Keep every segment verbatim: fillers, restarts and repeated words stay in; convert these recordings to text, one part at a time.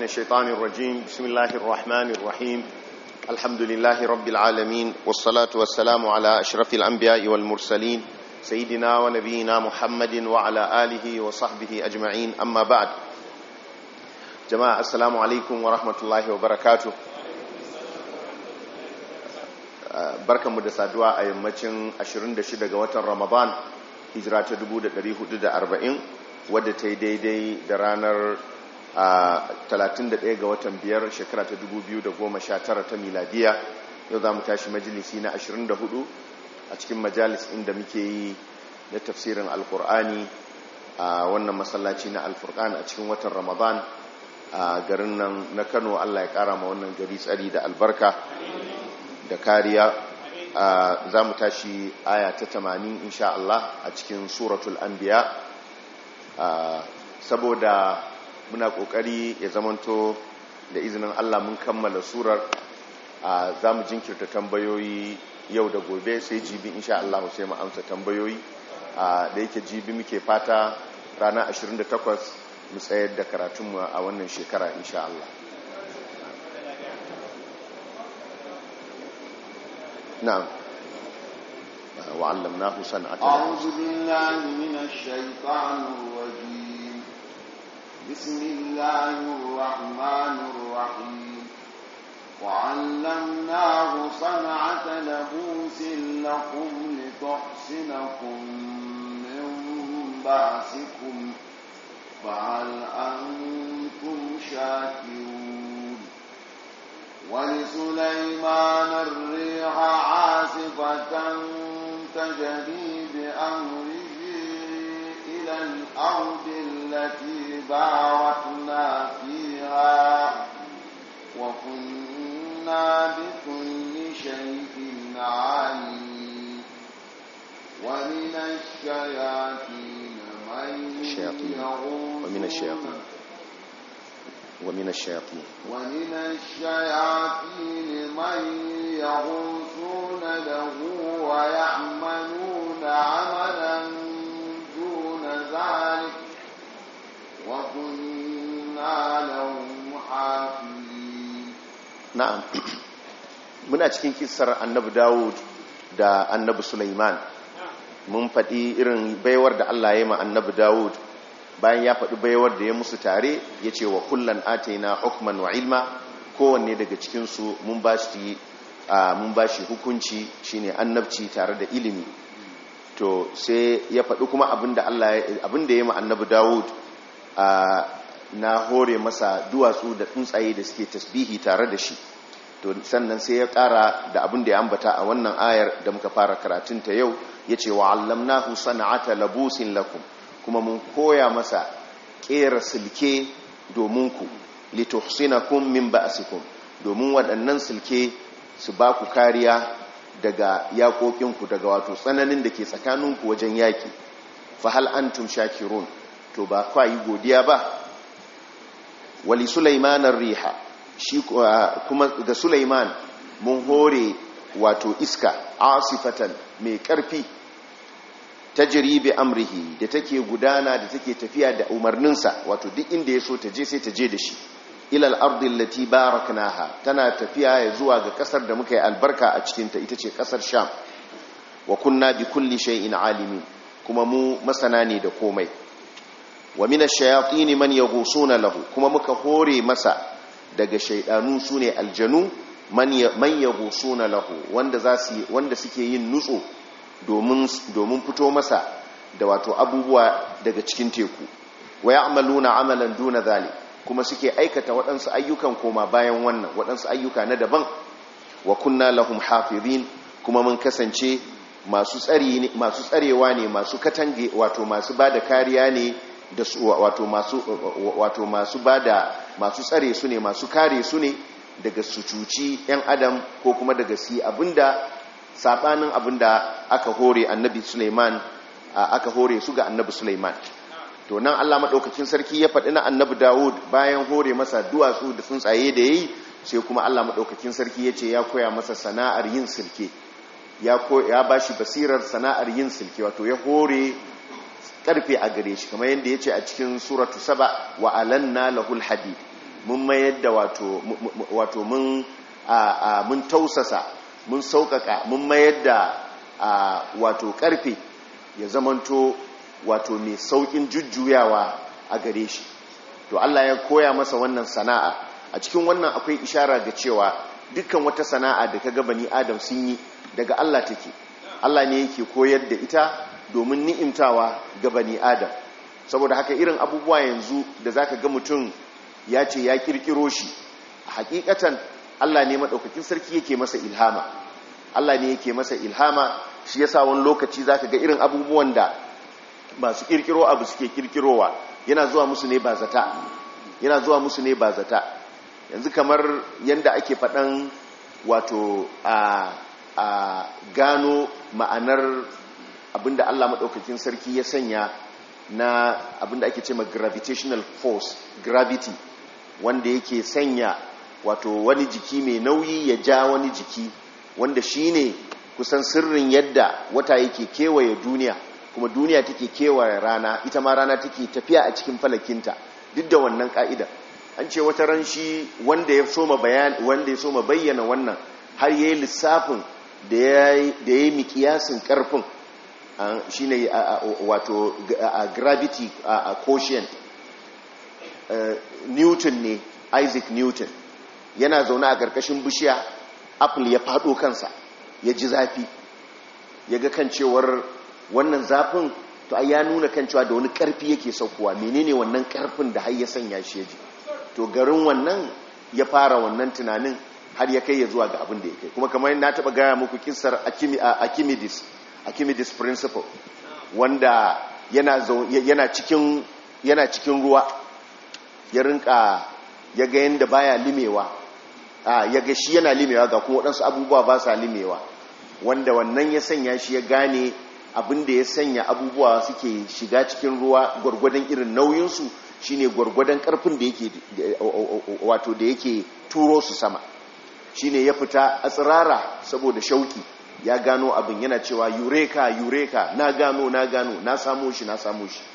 الشيطان الرجيم. بسم الله الرحمن الرحيم. الحمد لله رب العالمين، والصلاة والسلام على أشرف الأنبياء والمرسلين سيدنا ونبينا محمد وعلى آله وصحبه أجمعين. أما بعد، جماعة السلام عليكم ورحمة الله وبركاته. barkan mu da saduwa a yammacin ashirin da shida ga watan Ramadan, hijira ta dubu da ɗari hudu da arba'in, wadda ta yi daidai da ranar talatin da ɗaya ga watan biyar shekara ta dubu biyu da goma sha tara ta miladiya. Yau za mu tashi majalisi na ashirin da hudu a cikin majalis inda muke yi na tafsirin alkur'ani a wannan masallaci na alfurqan a cikin watan Ramadan a garin nan na Kano. Allah ya kara ma wannan gari tsari da albarka da kariya. Za mu tashi aya ta tamanin insha Allah a cikin suratul anbiya. Saboda muna kokari ya zamanto da izinin Allah mun kammala surar, za mu jinkirta tambayoyi yau da gobe sai jibi insha Allah sai mu amsa tambayoyi. Da yake jibi muke fata ranar ashirin da takwas mu tsayar da karatunmu a wannan shekara insha Allah. نعم وعلمناه صنعة أعوذ بالله من الشيطان الرجيم. بسم الله الرحمن الرحيم. وعلمناه صنعة لبوس لكم لتحصنكم من بأسكم فهل أنتم شاكرون؟ ولسليمان الريح عاصفة تجري بأمره إلى الأرض التي باركنا فيها وكنا بكل شيء عالمين. ومن الشياطين من يغوصون ومن الشياطين ومن الشياطين ومن الشياطين من يغوصون له ويعملون عملا دون ذلك وكنا لهم حافظين. نعم. muna cikin kissar annabi Dawud da annabi Sulaiman. Mun faɗi irin baiwar da Allah ya yi ma annabi Dawud. Bayan ya faɗi baiwar da ya musu tare, ya ce wa kullan ataina hukman wa ilma, kowanne daga cikinsu mun ba shi hukunci shine annabci tare da ilimi. To sai ya faɗi kuma abinda Allah abinda ya yi ma annabi Dawud na hore masa duwatsu da tsuntsaye da suke tasbihi tare da shi. To sannan sai ya ƙara da abinda ya ambata a wannan ayar da muka fara karatunta yau, ya ce wa allamnahu sana'ata labusin lakum, kuma mun koya masa ƙera silke domin ku, lituhsinakum min ba'sikum, domin waɗannan silke su ba ku kariya daga yaƙoƙinku, daga wato tsananin da ke tsakaninku wajen yaƙi. fa hal antum shakirun, to ba kwa yi godiya ba. wali sulaiman ar-riha, shi kuma ga Sulaiman mun hore wato iska asifatan mai ƙarfi, tajri bi amrihi, da take gudana da take tafiya da umarninsa, wato duk inda ya so ta je sai ta je da shi. ilal ardi allati baraknaha, tana tafiya ya zuwa ga kasar da muka yi albarka a cikin ta, ita ce kasar Sham. wa kunna bi kulli shay'in alimin, kuma mu masana ne da komai. wa minash shayatin man yaghusuna lahu, kuma muka hore masa daga shaydanu sune aljanu, man yaghusuna lahu, wanda zasu wanda suke yin nutso domin fito masa da wato abubuwa daga cikin teku. wa ya'maluna amalan duna zalik, kuma suke aikata waɗansu ayyukan koma bayan wannan, waɗansu ayyuka na daban. wa kunna lahum hafizin, kuma mun kasance masu tsari ne, masu tsarewa ne, masu katange, wato masu bada kariya ne da su, wato masu wato masu bada masu tsare su ne, masu kare su ne daga su cuci yan adam ko kuma daga su abinda sabanin abinda aka hore annabi Sulaiman, aka hore su ga annabi Sulaiman. To nan Allah madaukakin sarki ya faɗi na annabi Dawud, bayan hore masa duwatsu da tsuntsaye da yayi, sai kuma Allah madaukakin sarki ya ce ya koya masa sana'ar yin silke, ya ya bashi basirar sana'ar yin silke, wato ya hore karfe a gare shi, kamar yadda yace a cikin suratu saba wa alanna lahul hadid, mun mayar da wato wato mun mun tausasa mun sauƙaƙa mun mayar da wato ƙarfe ya zamanto wato mai sauƙin jujjuyawa a gare shi. To Allah ya koya masa wannan sana'a. A cikin wannan akwai ishara ga cewa dukkan wata sana'a da kaga bani adam sun yi daga Allah take. Allah ne yake koyar da ita domin ni'imtawa ga bani adam. Saboda haka irin abubuwa yanzu da zaka ga mutum ya ce ya kirkiro shi, hakikatan Allah ne madaukakin sarki yake masa ilhama. Allah ne yake masa ilhama, shi yasa wani lokaci zaka ga irin abubuwan da masu kirkiro abu suke kirkirowa yana zuwa musu ne ba zata. Yana zuwa musu ne ba zata. Yanzu kamar yanda ake faɗan wato a a gano ma'anar abinda Allah madaukakin sarki ya sanya na abinda ake cewa gravitational force, gravity, wanda yake sanya wato wani jiki mai nauyi ya ja wani jiki, wanda shine kusan sirrin yadda wata yake kewaye duniya, kuma duniya take kewaye rana, ita ma rana take tafiya a cikin falakinta. Duk da wannan ka'ida an ce wata ran shi wanda ya soma bayan wanda ya soma bayyana wannan har yayi lissafin da yayi da yayi mikiyasin karfin shine wato gravity quotient, Newton ne, Isaac Newton. Yana zaune a ƙarƙashin bishiya, apple ya faɗo kansa, ya ji zafi, ya ga kan cewar wannan zafin to ai ya nuna kan cewa da wani ƙarfi yake saukowa, menene wannan ƙarfin da har ya sanya shi ya ji. To garin wannan ya fara wannan tunanin har ya kai ya zuwa ga abin da ya kai. Kuma kamar na taɓa gaya muku kissar Archimedes, Archimedes principle, wanda yana yana cikin yana cikin ruwa, ya rinka ya ga yanda baya limewa, a ya ga shi yana limewa ga kuma waɗansu abubuwa ba sa limewa, wanda wannan ya sanya shi ya gane abin da ya sanya abubuwa suke shiga cikin ruwa gwargwadon irin nauyinsu shine gwargwadon karfin da yake wato da yake turo su sama. Shine ya fita a tsirara saboda shauki, ya gano abin, yana cewa eureka eureka, na gano na gano na samo shi na samo shi.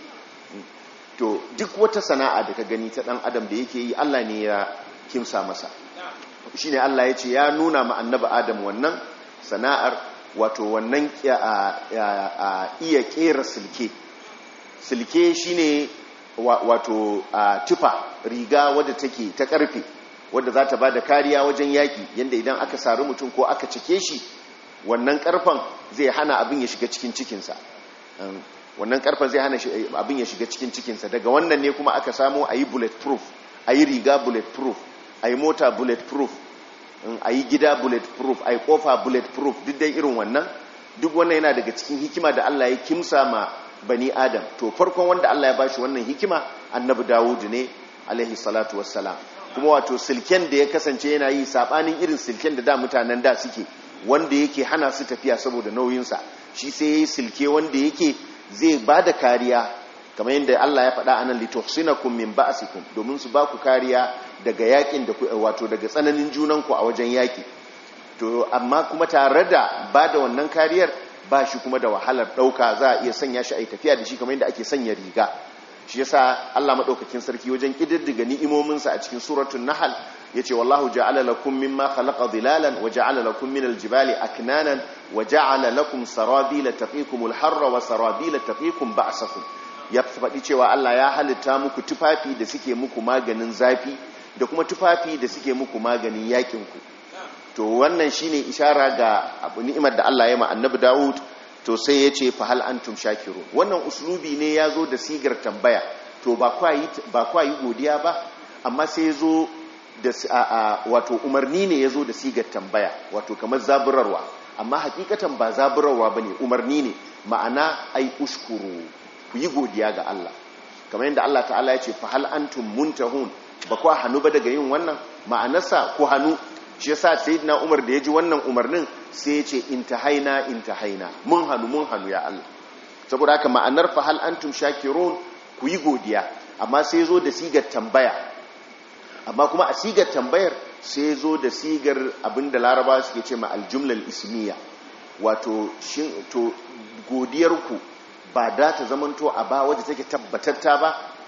To duk wata sana'a da ka gani ta dan adam da yake yi, Allah ne ya kimsa masa. Shine Allah ya ce ya nuna ma annabi Adam wannan sana'ar, wato wannan iya kera silke. Silke shine wato tufa, riga wadda take ta karfe, wadda za ta ba da kariya wajen yaki, yanda idan aka sari mutum ko aka cike shi, wannan karfan zai hana abin ya shiga cikin cikinsa. Wannan karfan zai hana abin ya shiga cikin cikinsa. Daga wannan ne kuma aka samu a yi bulletproof, a yi riga bulletproof, a yi mota bulletproof, a yi gida bulletproof, a yi kofa bulletproof, duk dai irin wannan. Duk wannan yana daga cikin hikima da Allah ya kimsa ma bani Adam. To farkon wanda Allah ya bashi wannan hikima annabi Dawud ne alaihi salatu wassalam. Kuma wato silken da ya kasance yana yi sabanin irin silken da da mutanen da suke, wanda yake hana su tafiya saboda nauyinsa, shi sai yayi silke wanda yake zai bada kariya, kamar yadda Allah ya faɗa anan lituhsinakum min ba'sikum, domin su ba ku kariya daga yakin da wato daga tsananin junanku a wajen yaki. To amma kuma tare da bada wannan kariyar ba shi kuma da wahalar dauka, za a iya sanya shi a tafiya da shi kamar yadda ake sanya riga. Shi yasa Allah madaukakin sarki wajen kididdiga ni'imominsa a cikin suratul nahl yace wallahu ja'ala lakum mimma khalaqa dhilalan wa ja'ala lakum minal jibali aknanan wa ja'ala lakum sarabila taqikumul harra wa sarabila taqikum ba'sakum. Ya faɗi cewa Allah ya halitta muku tufafi da suke muku maganin zafi da kuma tufafi da suke muku maganin yakin ku. To wannan shine ishara ga abu ni'imar da Allah ya ma annabi Dawud. To sai ya ce fa hal antum shakirun. Wannan uslubi ne ya zo da sigar tambaya, to ba kwa yi ba kwa yi godiya ba, amma sai ya zo da wato umarni ne ya zo da sigar tambaya, wato kamar zaburarwa, amma hakikatan ba zaburarwa bane, umarni ne. Ma'ana ai ushkuru, ku yi godiya ga Allah, kamar yadda Allah ta'ala ya ce fa hal antum muntahun, ba kwa hanu ba daga yin wannan, ma'anarsa ku hanu. Shi yasa sayyidina Umar da ya ji wannan umarnin sai ya ce intahaina intahaina, mun hanu mun hanu ya Allah. Saboda haka ma'anar fa hal antum shakirun, ku yi godiya, amma sai zo da sigar tambaya. Amma kuma a sigar tambayar sai zo da sigar abinda Laraba suke ce ma aljumlal ismiya, wato shin to godiyar ku ba da ta zamanto a ba wadda take tabbatatta ba,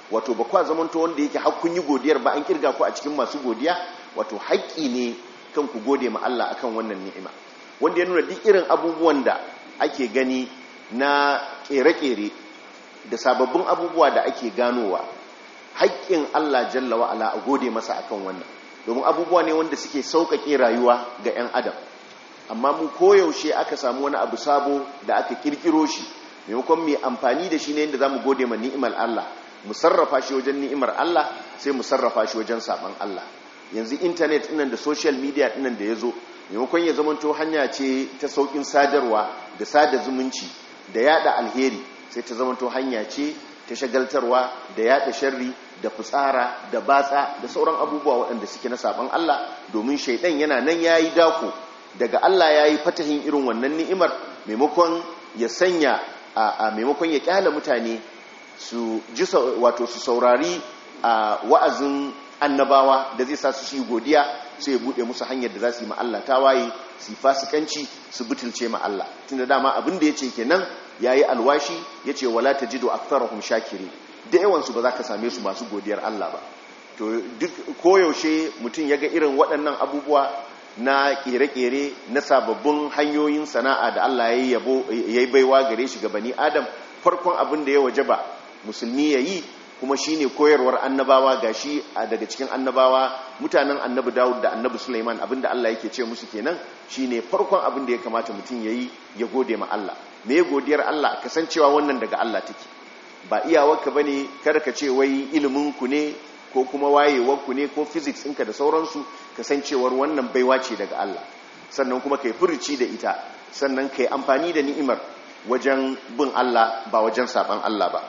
wato ba kwa zamanto wanda yake har kun yi godiyar ba an kirga ku a cikin masu godiya, wato haƙƙi ne kan ku gode ma Allah akan wannan ni'ima, wanda ya nuna duk irin abubuwan da ake gani na ƙere-ƙere da sababbin abubuwa da ake ganowa, haƙƙin Allah jalla wa ala a gode masa akan wannan, domin abubuwa ne wanda suke sauƙaƙe rayuwa ga 'yan adam. Amma mu koyaushe aka samu wani abu sabo da aka kirkiro shi, maimakon mai amfani da shi ne yadda za mu gode ma ni'imar Allah, mu sarrafa shi wajen ni'imar Allah sai mu sarrafa shi wajen saban Allah. Yanzu intanet ɗinnan da social media ɗinnan da ya zo, maimakon ya zamanto hanya ce ta sauƙin sadarwa da sada zumunci da yada alheri, sai ta zamanto hanya ce ta shagaltarwa da yada sharri da fitsara da batsa da sauran abubuwa waɗanda suke na saban Allah, domin shaidan yana nan yayi dako daga Allah yayi fatahin irin wannan ni'imar, maimakon ya sanya a maimakon ya kyala mutane su ji wato su saurari a wa'azin annabawa da zai sa su yi godiya, sai ya bude musu hanyar da za su yi ma Allah tawaye, su yi fasikanci, su butulce ma Allah. Tunda dama abin da yace kenan yayi alwashi, yace wala tajidu aktharahum shakirin, da yawan su ba za ka same su masu godiyar Allah ba. To duk koyaushe mutum yaga irin waɗannan abubuwa na kere-kere na sababbin hanyoyin sana'a da Allah yayi yabo yayi baiwa gare shi ga bani Adam, farkon abin da ya wajaba musulmi yayi kuma shine koyarwar annabawa. Gashi daga cikin annabawa mutanen annabi Dawud da annabi Sulaiman, abinda Allah yake ce musu kenan shine farkon abin da ya kamata mutum yayi ya gode ma Allah. Me godiyar Allah? Kasancewa wannan daga Allah take, ba iyawarka bane, kada ka ce wai ilimin ku ne ko kuma wayewar ku ne ko physics ɗinka da sauransu, kasancewar wannan baiwa ce daga Allah. Sannan kuma kai furuci da ita, sannan kai amfani da ni'imar wajen bin Allah ba wajen saban Allah ba.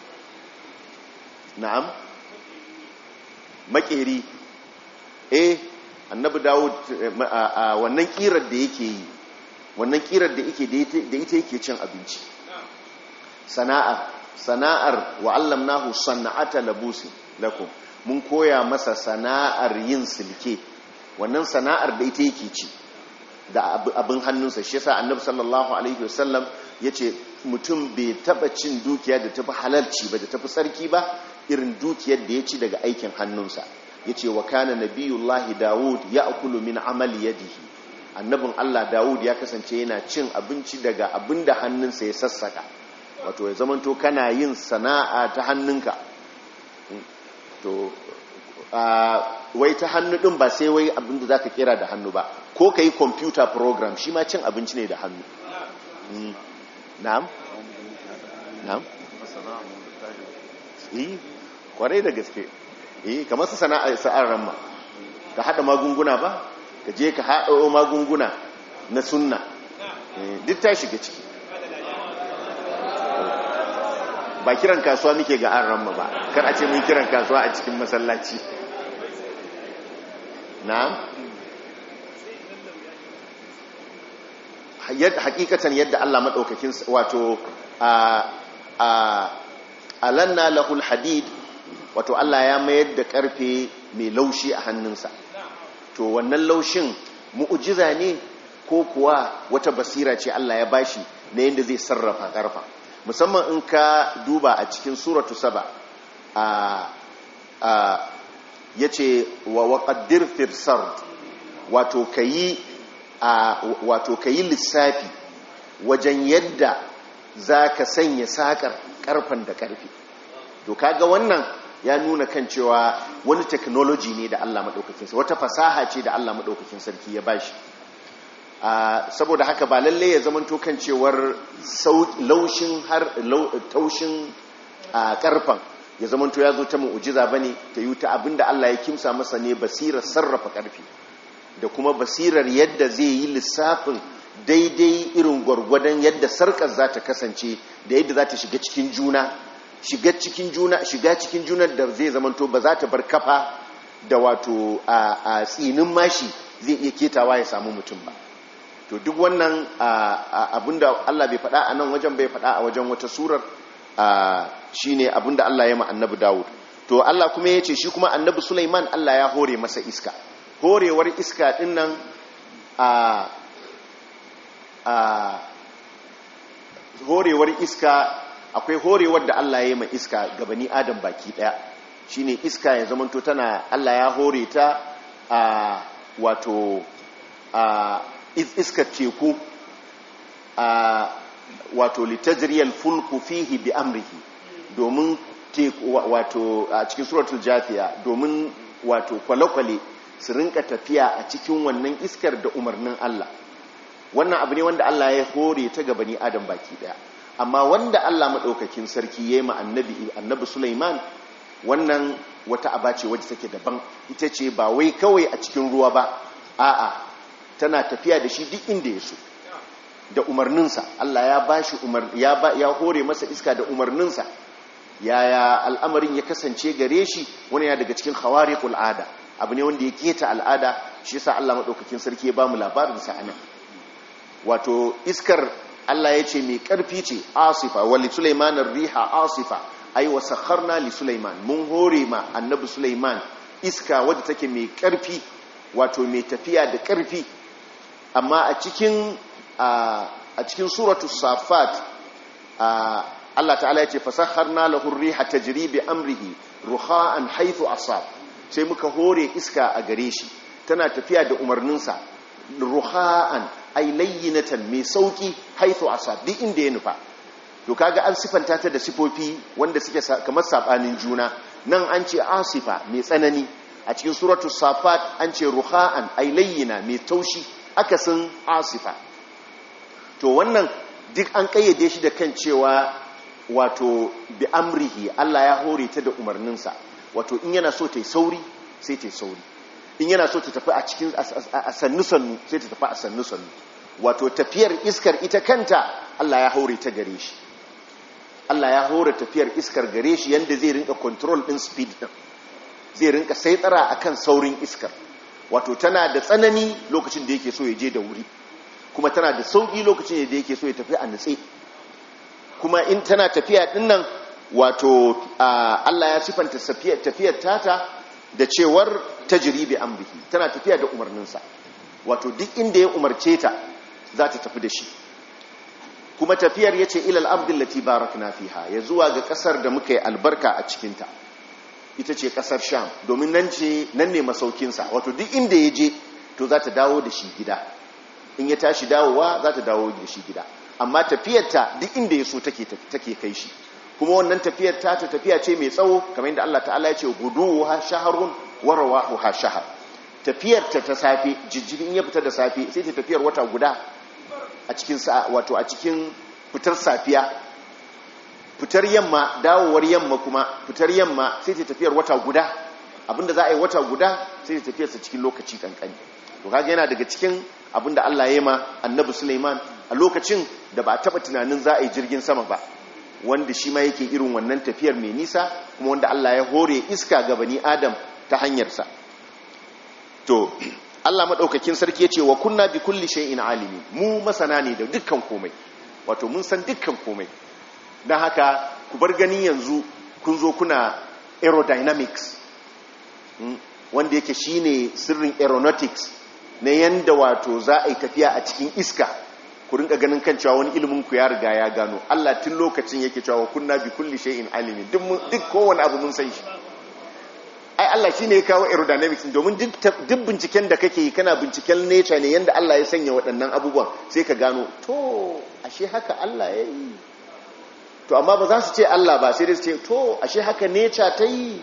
Na'am, makeri, eh annabi Dawud wannan kirar da yake yi, wannan kirar da yake da ita yake cin abinci. Sana'ar sana'ar wa allamnahu sana'ata labusin lakum, mun koya masa sana'ar yin silke, wannan sana'ar da ita yake ci da abin hannunsa. Shi yasa annabi sallallahu alaihi wasallam yace mutum bai taba cin dukiya da tafi halalci ba, da tafi sarki ba, irin dukiyar da ya ci daga aikin hannunsa. Yace wa kana nabiyullahi Dawud ya'kulu min amali yadihi, annabin Allah Dawud ya kasance yana cin abinci daga abinda hannunsa ya sassaka, wato ya zamanto kana yin sana'a ta hannunka. To wai ta hannu din ba sai wai abinda zaka kira da hannu ba, ko kai computer program shi ma cin abinci ne da hannu. Na'am na'am eh kwarai da gaske, eh kamar su sana'a sa'ar ramma, ka hada magunguna ba, ka je ka hado magunguna na sunna, eh duk ta shiga ciki. Ba kiran kasuwa muke ga an ramma ba, kar a ce mun kiran kasuwa a cikin masallaci. Na'am, hakikatan yadda Allah madaukakin wato a a alanna lahul hadid, wato Allah ya mayar da karfe mai laushi a hannunsa. To wannan laushin mu'jiza ne ko kuwa wata basira ce Allah ya bashi na yadda zai sarrafa karfa. Musamman in ka duba a cikin suratu saba, a a yace wa waqaddir fil sard, wato kayi a wato kayi lissafi wajen yadda zaka sanya sakar karfan da karfi. To kaga wannan ya nuna kan cewa wani technology ne da Allah madaukakin sarki, wata fasaha ce da Allah madaukakin sarki ya bashi. Uh, saboda haka ba lalle ya zamanto kan cewar laushin har taushin uh, karfan ya zamanto ya zo ta mu'jiza bane, ta yi ta abinda Allah ya kimsa masa ne basirar sarrafa karfi da kuma basirar yadda zai yi lissafin daidai irin gwargwadon yadda sarkar za ta kasance da yadda za ta shiga cikin juna shiga cikin juna shiga cikin junar da zai zamanto ba za ta bar kafa da wato a uh, tsinin mashi zai iya ketawa ya samu mutum ba. To duk wannan abinda Allah bai faɗa a nan wajen bai faɗa a wajen wata surar, shine abinda Allah ya ma annabi Dawud. To Allah kuma ya ce shi kuma annabi Sulaiman Allah ya hore masa iska. Horewar iska ɗin nan a horewar iska akwai horewar da Allah ya yi ma iska ga bani adam baki daya shine iska ya zamanto tana Allah ya hore ta a wato a iskar teku a wato litajriyal fulku fihi bi amrihi domin teku wato a cikin suratul jafiya domin wato kwale-kwale su rinka tafiya a cikin wannan iskar da umarnin Allah wannan abu ne wanda Allah ya hore ta ga bani adam baki daya amma wanda Allah madaukakin sarki yayi ma annabi annabi Sulaiman wannan wata aba ce wacce take daban ita ce ba wai kawai a cikin ruwa ba a'a tana tafiya da shi duk inda ya so da umarninsa Allah ya bashi umar ya ba ya hore masa iska da umarninsa yaya al'amarin ya kasance gare shi wani ya daga cikin khawariqul ada abu ne wanda ya keta al'ada shi yasa Allah madaukakin sarki ya ba mu labarin sa anan wato iskar Allah ya ce mai karfi ce asifa wali Sulaiman ar-riha asifa ay wasakharna li Sulaiman mun hore ma annabi Sulaiman iska wadda take mai karfi wato mai tafiya da karfi amma a cikin a cikin suratul safat Allah ta'ala ya ce fasakharna lahu ar-riha tajri bi amrihi ruha'an haythu asab sai muka hore iska a gare shi tana tafiya da umarninsa ruha'an ay layyinatan mai sauki haythu asab duk inda ya nufa to kaga an sifanta ta da sifofi wanda suke kamar sabanin juna nan an ce asifa mai tsanani a cikin suratul safat an ce ruha'an ay layyina mai taushi akasin asifa to wannan duk an kayyade shi da kan cewa wato bi amrihi Allah ya hore ta da umarninsa wato in yana so ta yi sauri sai ta yi sauri in yana so ta tafi a cikin a sannu-sannu sai ta tafi a sannu-sannu wato tafiyar iskar ita kanta Allah ya hore ta gare shi Allah ya hore tafiyar iskar gare shi yanda zai rinka control din speed din zai rinka saitsara akan saurin iskar wato tana da tsanani lokacin da yake so ya je da wuri kuma tana da sauki lokacin da yake so ya tafi a nutse kuma in tana tafiya dinnan wato Allah ya sifanta tafiyar tata da cewar tajri bi amrihi tana tafiya da umarninsa wato duk inda ya umarce ta za ta tafi da shi kuma tafiyar yace ilal ardil lati barakna fiha ya zuwa ga kasar da muka yi albarka a cikin ta ita ce kasar Sham domin nan ce nan ne masaukin sa wato duk inda ya je to za ta dawo da shi gida in ya tashi dawowa za ta dawo da shi gida amma tafiyar ta duk inda ya so take take kai shi kuma wannan tafiyar ta ta tafiya ce mai tsawo kamar yadda Allah ta'ala ya ce guduha shahrun wa rawahuha shahr tafiyar ta ta safe jijjibin ya fita da safe sai ta tafiyar wata guda a cikin sa wato a cikin fitar safiya fitar yamma dawowar yamma kuma fitar yamma sai ta tafiyar wata guda abinda za a yi wata guda sai ta tafiyar sa cikin lokaci kankani to kaga yana daga cikin abinda Allah ya yi ma Annabi Sulaiman a lokacin da ba a taba tunanin za a yi jirgin sama ba wanda shi ma yake irin wannan tafiyar mai nisa kuma wanda Allah ya hore iska ga bani Adam ta hanyarsa to Allah madaukakin sarki yace wa kunna bi kulli shay'in alimi mu masana ne da dukkan komai wato mun san dukkan komai dan haka ku bar gani yanzu kun zo kuna aerodynamics wanda yake shine sirrin aeronautics na yanda wato za a yi tafiya a cikin iska ku rinka ganin kan cewa wani ilimin ku ya riga ya gano Allah tun lokacin yake cewa kunna bi kulli shay'in alimi duk duk kowanne abu mun san shi ai Allah shine ya kawo aerodynamics domin duk duk binciken da kake yi kana binciken nature ne yanda Allah ya sanya waɗannan abubuwan sai ka gano to ashe haka Allah ya yi to amma ba za su ce Allah ba sai dai su ce to ashe haka nature ta yi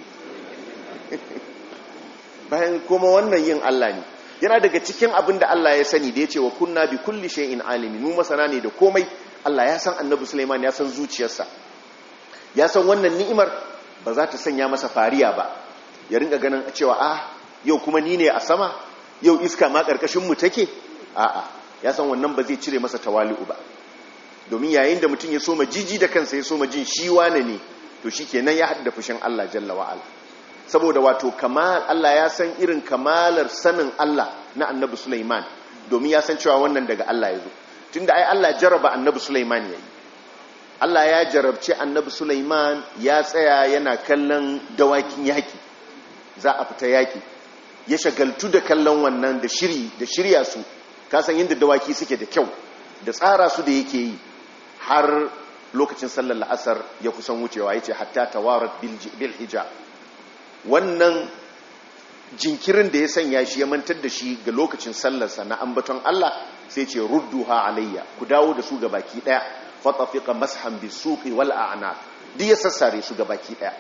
bayan kuma wannan yin Allah ne yana daga cikin abin da Allah ya sani da ya ce wa kunna bi kulli shay'in alimi mu masana ne da komai Allah ya san Annabi Sulaiman ya san zuciyarsa ya san wannan ni'imar ba za ta sanya masa fariya ba ya ringa ganin cewa ah yau kuma ni ne a sama yau iska ma karkashin mu take a'a ya san wannan ba zai cire masa tawali'u ba domin yayin da mutum ya soma jiji da kansa ya soma jin shi wane ne to shikenan ya haɗu da fushin Allah jalla wa ala saboda wato kamal Allah ya san irin kamalar sanin Allah na Annabi Sulaiman domin ya san cewa wannan daga Allah ya zo tunda ai Allah jaraba Annabi Sulaiman yayi Allah ya jarabci Annabi Sulaiman ya tsaya yana kallon dawakin yaki za a fita yaki ya shagaltu da kallon wannan da shiri da shirya su ka san yadda dawaki suke da kyau da tsara su da yake yi har lokacin sallar la'asar ya kusan wucewa yace hatta tawarat bil hijab. Wannan jinkirin da ya sanya shi ya mantar da shi ga lokacin sallarsa na ambaton Allah sai ce rudduha alayya, ku dawo da su ga baki daya. Fatafiqa mashan bisuqi wal a'naq, duk ya sassare su ga baki daya.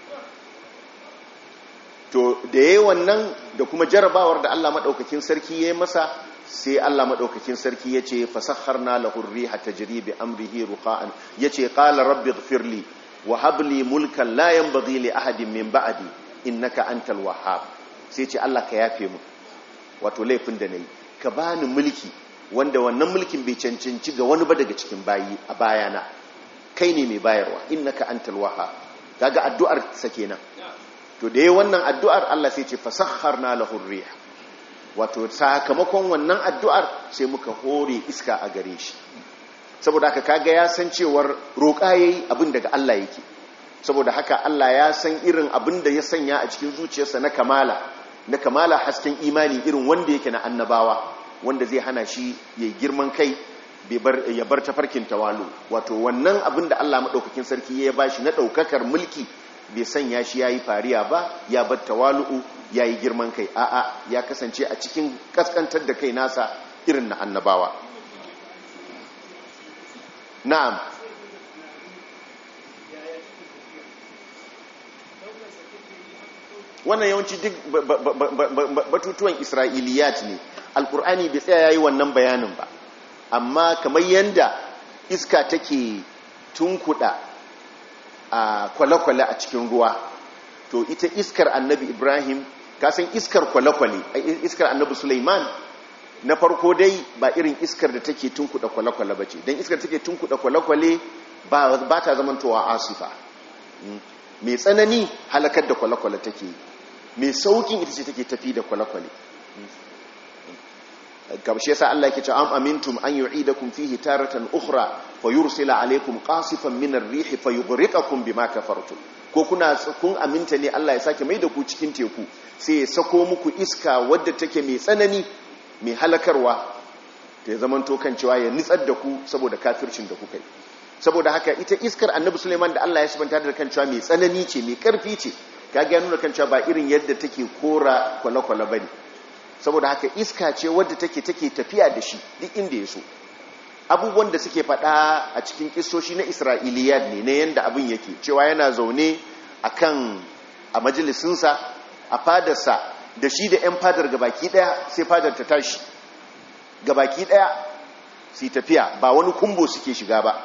To da yayi wannan da kuma jarabawar da Allah madaukakin sarki yayi masa, sai Allah madaukakin sarki yace fasakharna lahu ar-riha tajri bi amrihi ruqa'an, yace qala rabbi ighfirli wa hab li mulkan la yanbaghi li ahadin min ba'di innaka antal wahhab. Sai ce Allah ka yafe mu, wato laifin da nayi, ka bani mulki wanda wannan mulkin bai cancanci ga wani ba daga cikin bayi a bayana, kai ne mai bayarwa, innaka antal wahhab. Kaga addu'ar sa kenan. To da yayin wannan addu'ar Allah sai ce fasakharna lahu ar-rih, wato sakamakon wannan addu'ar sai muka hore iska a gare shi. Saboda haka kaga ya san cewar roƙa yayi abin daga Allah yake. Saboda haka Allah ya san irin abin da ya sanya a cikin zuciyarsa na kamala, na kamala hasken imani irin wanda yake na annabawa, wanda zai hana shi yayi girman kai ya bar tafarkin tawalu. Wato wannan abin da Allah madaukakin sarki ya bashi na daukakar mulki bai sanya shi yayi fariya ba, ya bar tawalu'u, yayi girman kai. A'a, ya kasance a cikin kaskantar da kai nasa irin na annabawa. Na'am. Wannan yawanci duk batutuwan Isra'iliyat ne. Alkur'ani bai tsaya yayi wannan bayanin ba. Amma kamar yanda iska take tunkuda a kwale-kwale a cikin ruwa, to ita iskar annabi Ibrahim, kasan iskar kwale-kwale, iskar annabi Sulaiman na farko dai ba irin iskar da take tunkuda kwale-kwale ba ce, don iskar take tunkuda kwale-kwale ba ta zamantowa asifa. Mai tsanani halakar da kwale-kwale take, mai saukin ita ce take tafi da kwale-kwale. Kabshe sa Allah yake cewa am amintum an yu'idakum fihi taratan ukhra fayursila alaykum qasifan min ar-rih fayughriqakum bima kafartum. Ko kuna kun aminta ne Allah ya sake mai da ku cikin teku, sai ya sako muku iska wadda take mai tsanani mai halakarwa, ta zamanto kan cewa ya nitsar da ku saboda kafircin da kuka yi. Saboda haka ita iskar Annabi Sulaiman da Allah ya subanta da kan cewa mai tsanani ce, mai karfi ce, kaga ya nuna kan cewa ba irin yadda take kora kwale-kwale bane. Saboda haka iska ce wadda take take tafiya da shi duk inda ya so. Abubuwan da suke faɗa a cikin kissoshi na Isra'iliyat ne na yanda abin yake, cewa yana zaune akan a majalisinsa a fadarsa da shi da 'yan fadar gabaki daya, sai fadar ta tashi gabaki daya su tafiya, ba wani kumbo suke shiga ba,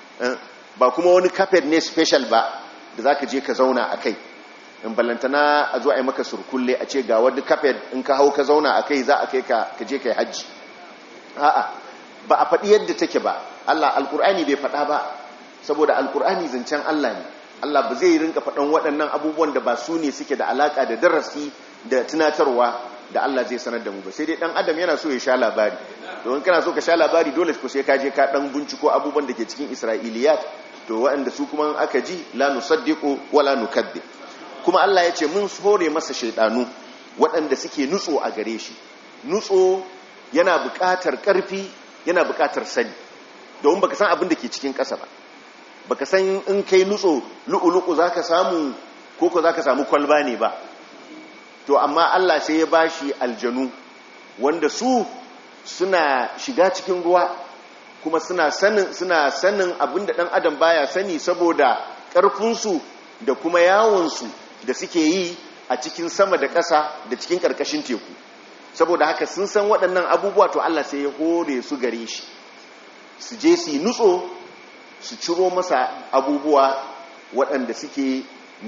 ba kuma wani carpet ne special ba da zaka je ka zauna a kai. In ballantana a zo a yi maka surkulle a ce ga wadda kafet in ka hau ka zauna a kai za a kai ka je ka yi hajji. A'a, ba a faɗi yadda take ba. Allah alƙur'ani bai faɗa ba, saboda alƙur'ani zancen Allah ne. Allah ba zai rinka faɗan waɗannan abubuwan da ba su ne suke da alaƙa da darasi da tunatarwa da Allah zai sanar da mu ba. Sai dai ɗan adam yana so ya sha labari. Domin kana so ka sha labari dole ko sai ka je ka ɗan binciko abubuwan da ke cikin Isra'iliyat, to waɗanda su kuma aka ji la nusaddiqu wala nukaddib. Kuma Allah ya ce mun hore masa shaidanu waɗanda suke nutso a gare shi. Nutso yana buƙatar ƙarfi, yana buƙatar sani, domin baka san abin da ke cikin ƙasa ba. Baka san in kai nutso lu'ulu'u zaka samu ko ko zaka samu kwalba ne ba. To amma Allah sai ya bashi aljanu wanda su suna shiga cikin ruwa, kuma suna sanin suna sanin abin da ɗan adam baya sani, saboda ƙarfinsu da kuma yawonsu da suke yi a cikin sama da ƙasa da cikin ƙarƙashin teku. Saboda haka sun san waɗannan abubuwa, to Allah sai ya hore su gare shi, su je su yi nutso su ciro masa abubuwa waɗanda suke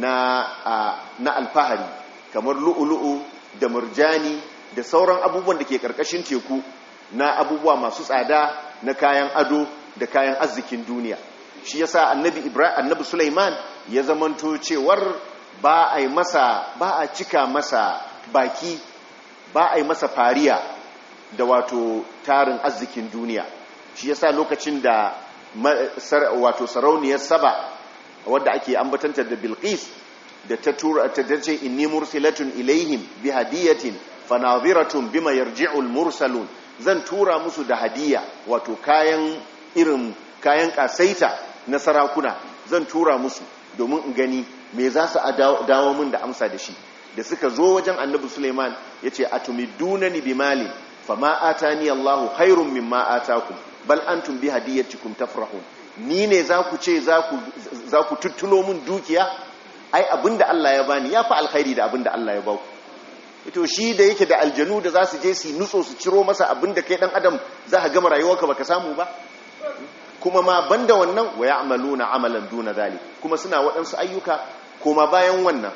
na, na alfahari, kamar lu'ulu'u da murjani da sauran abubuwan da ke ƙarƙashin teku, na abubuwa masu tsada, na kayan ado da kayan arzikin duniya. Shi yasa annabi Ibrahim, annabi Sulaiman ya zamanto cewar ba a yi masa, ba a cika masa baki, ba a yi masa fariya da wato tarin arzikin duniya. Shi yasa lokacin da wato sarauniyar Saba wadda ake ambatanta da Bilqis da ta tura ta dace inni mursilatun ilaihim bi hadiyatin fanadhiratun bima yarji'ul mursalun, zan tura musu da hadiya, wato kayan irin kayan kasaita na sarakuna zan tura musu domin in gani me za su dawo min da amsa da shi. Da suka zo wajen annabi Sulaiman ya ce atumidunani bimali fama atani Allahu khairum mimma atakum bal antum bi hadiyatikum tafrahun. Ni ne za ku ce za ku tuttulo min dukiya? Ai abinda Allah ya bani ya fi alkhairi da abinda Allah ya ba ku. Ito shi da yake da aljanu da za su je su nutso su ciro masa abinda kai dan adam za ka gama rayuwarka baka samu ba. Kuma ma banda wannan wa ya'maluna amalan duna zalik, kuma suna waɗansu ayyuka kuma bayan wannan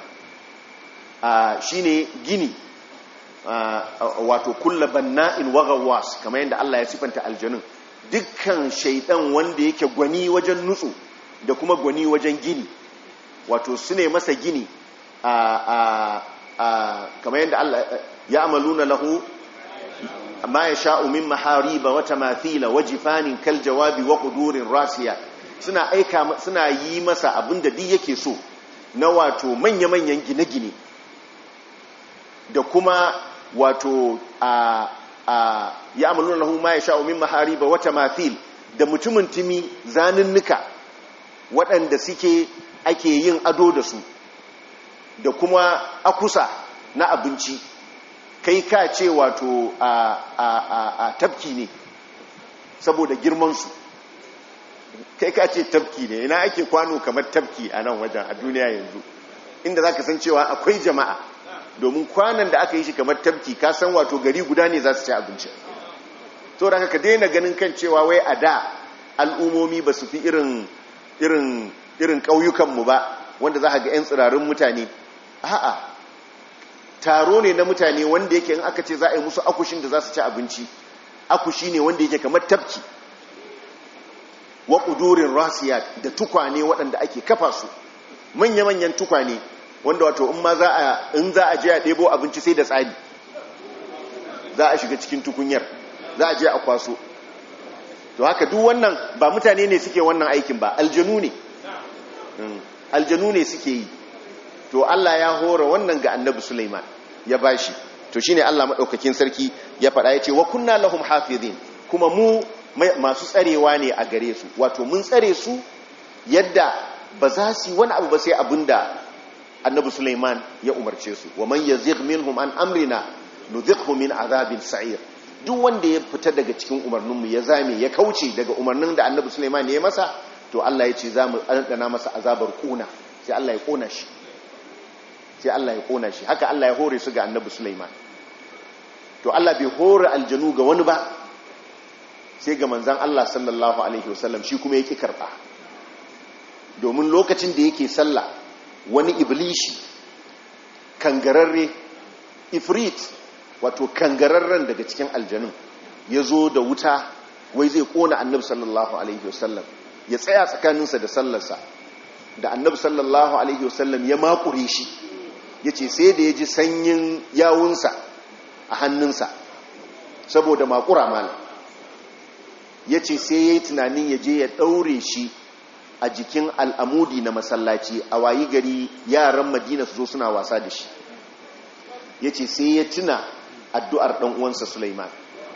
shine gini, wato kulla banna'in wa ghawwas, kamar yadda Allah ya sifanta aljanun. Dukkan shaidan wanda yake gwani wajen nutsu da kuma gwani wajen gini, wato su ne masa gini kamar yadda Allah ya amaluna lahu ma yasha'u min mahariba wa tamathila wa jifanin kal jawabi wa qudurin rasiyat. Suna aika suna yi masa abinda duk yake so na wato manya-manyan gine-gine da kuma wato a a ya amaluna lahu ma yasha'u min mahariba wa tamathil, da mutumin timi zanunnuka waɗanda suke ake yin ado da su, da kuma akusa na abinci, kai ka ce wato a, a, a, a tafki ne saboda girmansu. Kai ka ce tafki ne, ina ake kwano kamar tafki a nan wajen a duniya yanzu, inda za ka san cewa akwai jama'a, domin kwanan da aka yi shi kamar tafki ka san wato gari guda ne za su ci abinci. To da ka daina ganin kan cewa wai a da al'umomi ba su fi irin irin irin ƙauyukanmu ba, wanda za ka ga 'yan tsirarin mutane. A'a, taro ne na mutane wanda yake in aka ce za a yi musu akushin da za su ci abinci, akushi ne wanda yake kamar tafki, wa ƙudurin rasiyat, da tukwane waɗanda ake kafa su, manya-manyan tukwane wanda wato in ma za a in za a je a ɗebo abinci sai da tsari, za a shiga cikin tukunyar, za a je a kwaso. To haka duk wannan ba mutane ne suke wannan aikin ba, aljanu ne aljanu ne suke yi. To Allah ya hora wannan ga annabi Sulaiman ya bashi. To shine Allah madaukakin sarki ya faɗa yace wa kunna lahum hafizin, kuma mu masu tsarewa ne a gare su, wato mun tsare su yadda ba za su wani abu ba sai abinda annabi Sulaiman ya umarce su. Wa man yazigh minhum an amrina nudhiqhu min azabin sa'ir. Duk wanda ya fita daga cikin umarninmu ya zame ya kauce daga umarnin da annabi Sulaiman ya masa, to Allah ya ce za mu ɗanɗana masa azabar ƙuna, sai Allah ya ƙona shi sai Allah ya ƙona shi haka Allah ya hore su ga annabi Sulaiman. To Allah bai hore aljanu ga wani ba sai ga manzan Allah sallallahu alaihi wasallam, shi kuma yake karɓa. Domin lokacin da yake sallah, wani iblishi kangararre, ifrit, wato kangararren daga cikin aljanun, ya zo da wuta wai zai ƙona annabi sallallahu alaihi wasallam, ya tsaya tsakaninsa da sallarsa. Da annabi sallallahu alaihi wasallam ya makure shi, ya ce sai da ya ji sanyin yawunsa a hannunsa saboda makura mala. Ya ce sai ya yi tunanin ya je ya ɗaure shi a jikin al'amudi na masallaci, a wayi gari yaran Madina su zo suna wasa da shi. Ya ce sai ya tuna addu'ar ɗan uwansa Sulaiman,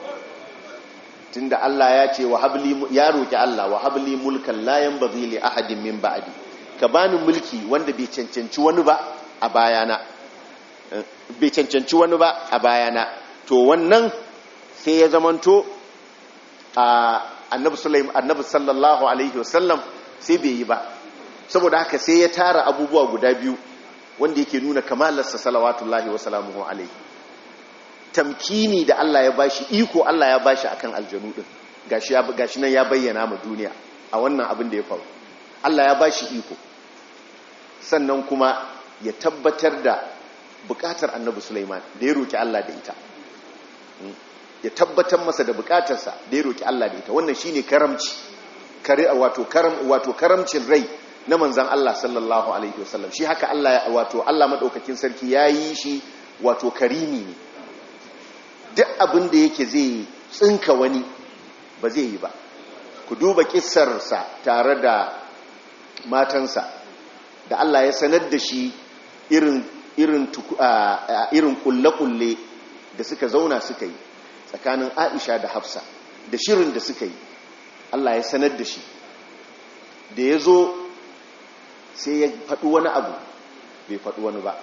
tunda Allah ya ce ya roƙi Allah, wa habli mulkan la yanbaghi li ahadin min ba'di, ka bani mulki wanda bai cancanci wani ba a bayana bai cancanci wani ba a bayana. To wannan sai ya zamanto a annabi Sulaiman annabi sallallahu alaihi wasallam sai bai yi ba, saboda haka sai ya tara abubuwa guda biyu wanda yake nuna kamalarsa salawatullahi wa salamuhu alaihi. Tamkini da Allah ya bashi, iko Allah ya bashi akan aljanu din, gashi ya gashi nan ya bayyana ma duniya a wannan abin da ya faru. Allah ya bashi iko, sannan kuma ya tabbatar da bukatar annabi Sulaiman da ya roki Allah da ita, ya tabbatar masa da bukatarsa da ya roki Allah da ita. Wannan shine karamci, kare wato karam wato karamcin rai na manzon Allah sallallahu alaihi wasallam. Shi haka Allah wato Allah madaukakin sarki yayi shi wato karimi ne. Duk abin da yake zai tsinka wani ba zai yi ba. Ku duba kissarsa tare da matansa da Allah ya sanar da shi irin irin irin kulle-kulle da suka zauna suka yi tsakanin Aisha da Hafsa, da shirin da suka yi. Allah ya sanar da shi da ya zo sai ya faɗi wani abu bai faɗi wani ba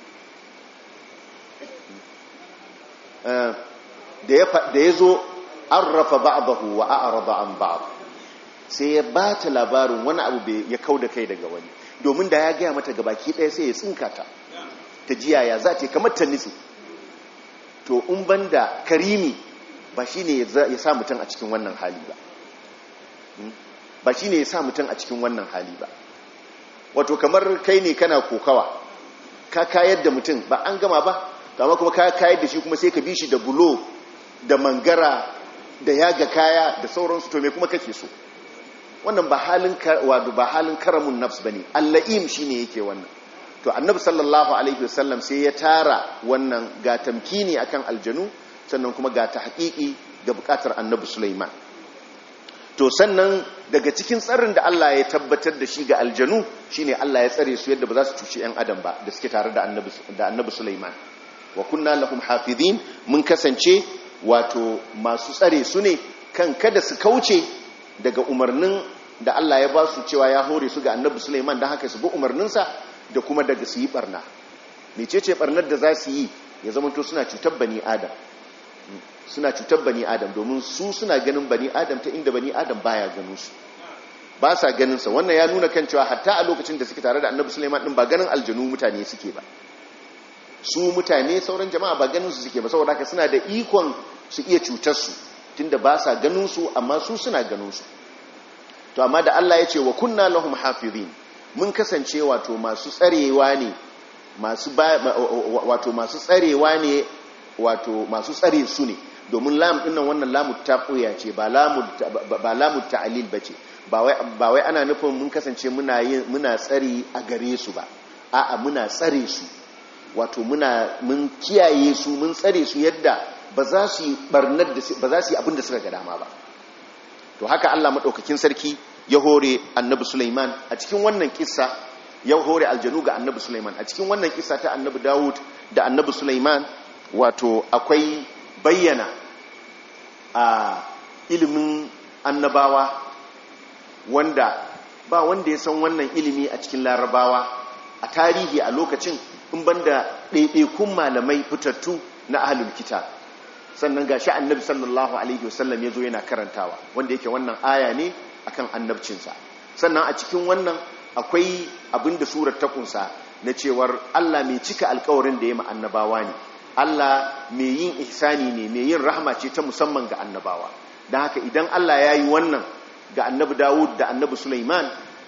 da ya zo an rafa ba'dahu wa a'rada an ba'd sai ya ba ta labarin wani abu ya kauda kai daga wani domin da ya gaya mata gabaki ɗaya sai ya tsinka ta ta jiya ya za ta kamar ta nitsi to in banda karimi ba shine ya sa mutum a cikin wannan hali ba ba shine ya sa mutum a cikin wannan hali ba wato kamar kai ne kana kokawa ka kayar da mutum ba an gama ba amma kuma ka kayar da shi kuma sai ka bi shi da bulo da mangara da yaga kaya da sauransu to me kuma kake so wannan ba halin wato ba halin karamun nafs bane allaim shine yake wannan to annabi sallallahu alaihi wasallam sai ya tara wannan ga tamkini akan aljanu sannan kuma ga tahqiqi ga bukatar annabi Sulaiman to sannan daga cikin tsarin da Allah ya tabbatar da shi ga aljanu shine Allah ya tsare su yadda ba za su cuci yan adam ba da suke tare da annabi da annabi Sulaiman wa kunna lahum hafizin mun kasance wato masu tsare su ne kan kada su kauce daga umarnin da Allah ya ba su cewa ya hore su ga annabi Sulaiman dan haka su bi umarninsa da kuma daga su yi barna mecece barnar da za su yi ya zamanto suna cutar bani adam suna cutar bani adam domin su suna ganin bani adam ta inda bani adam baya ganin su ba sa ganin sa wannan ya nuna kan cewa hatta a lokacin da suke tare da annabi Sulaiman din ba ganin aljanu mutane suke ba su mutane sauran jama'a ba ganin su suke ba saboda haka suna da ikon su iya cutar su tunda ba sa ganin su amma su suna ganin su to amma da Allah ya ce wa kunna lahum hafizin mun kasance wato masu tsarewa ne masu wato masu tsarewa ne wato masu tsare su ne domin lam din nan wannan lamu taqiya ce ba lamu ba lamu ta'lil bace ba wai ba wai ana nufin mun kasance muna yin muna tsari a gare su ba a'a muna tsare su wato muna mun kiyaye su mun tsare su yadda ba za su yi barnar da ba za su yi abin da suka ga dama ba to haka Allah madaukakin sarki ya hore annabi Sulaiman a cikin wannan kissa ya hore aljanu ga annabi Sulaiman a cikin wannan kissa ta annabi Dawud da annabi Sulaiman wato akwai bayyana a ilimin annabawa wanda ba wanda ya san wannan ilimi a cikin larabawa a tarihi a lokacin in banda ɗaiɗaikun malamai fitattu na ahlul kitab sannan gashi annabi sallallahu alaihi wasallam yazo yana karantawa wanda yake wannan aya ne akan annabcinsa sannan a cikin wannan akwai abinda surar ta kunsa na cewar Allah mai cika alƙawarin da ya ma annabawa ne Allah mai yin ihsani ne mai yin rahama ce ta musamman ga annabawa don haka idan Allah ya yi wannan ga annabi Dawud da annabi Sulaiman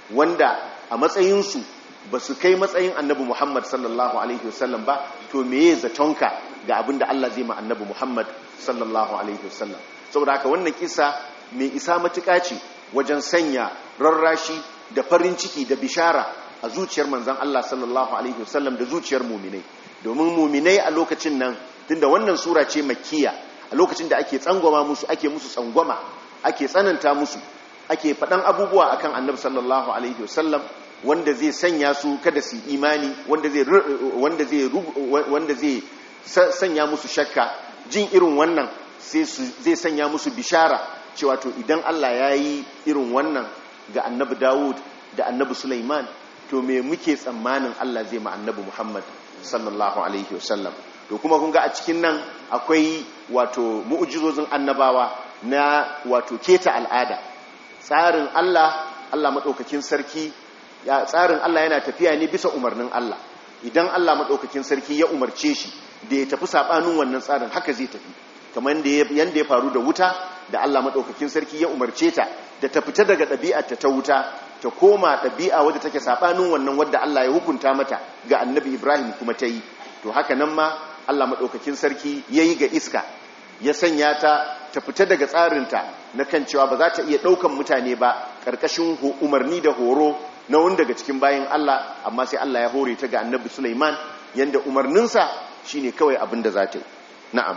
wanda a matsayinsu ba su kai matsayin annabi Muhammad sallallahu alaihi wasallam ba to meye zatonka ga abin da Allah zai ma annabi Muhammad sallallahu alaihi wasallam saboda haka wannan kisa mai isa matuƙa ce wajen sanya rarrashi da farin ciki da bishara a zuciyar manzon Allah sallallahu alaihi wasallam da zuciyar muminai domin muminai a lokacin nan tunda wannan sura ce makkiya a lokacin da ake tsangwama musu ake musu tsangwama ake tsananta musu ake faɗan abubuwa akan annabi sallallahu alaihi wasallam wanda zai sanya su kada su imani wanda zai wanda zai wanda zai sanya musu shakka jin irin wannan sai zai sanya musu bishara cewa to idan Allah ya yi irin wannan ga annabi Dawud da annabi Sulaiman to me muke tsammanin Allah zai ma annabi Muhammad sallallahu alaihi wasallam to kuma kun ga a cikin nan akwai wato mu'jizozin annabawa na wato keta al'ada tsarin Allah Allah madaukakin sarki ya tsarin Allah yana tafiya ne bisa umarnin Allah idan Allah madaukakin sarki ya umarce shi da ya tafi sabanin wannan tsarin haka zai tafi kamar yanda ya faru da wuta da Allah madaukakin sarki ya umarce ta da ta fita daga ɗabi'arta ta wuta ta koma ɗabi'a wadda take sabanin wannan wadda Allah ya hukunta mata ga annabi Ibrahim kuma ta yi to haka nan ma Allah madaukakin sarki yayi ga iska ya sanya ta ta fita daga tsarinta na kan cewa ba za ta iya ɗaukan mutane ba ƙarƙashin umarni da horo na wani daga cikin bayan Allah amma sai Allah ya hore ta ga annabi Sulaiman yanda umarninsa shine kawai abin da za ta yi na'am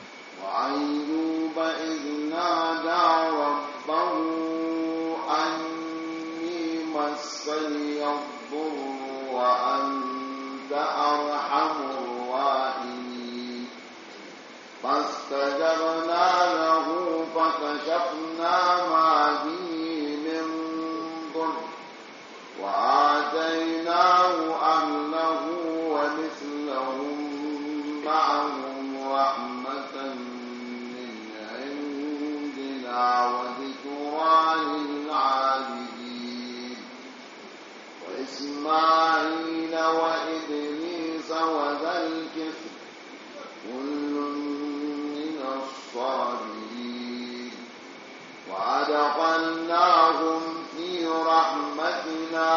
وأيوب إذ نادى ربه أني مسني الضر وأنت أرحم الراحمين فاستجبنا له فكشفنا ما به من ضر وذكرى للعابدين وإسماعيل وإدريس وذا الكفل كل من الصابرين وأدخلناهم في رحمتنا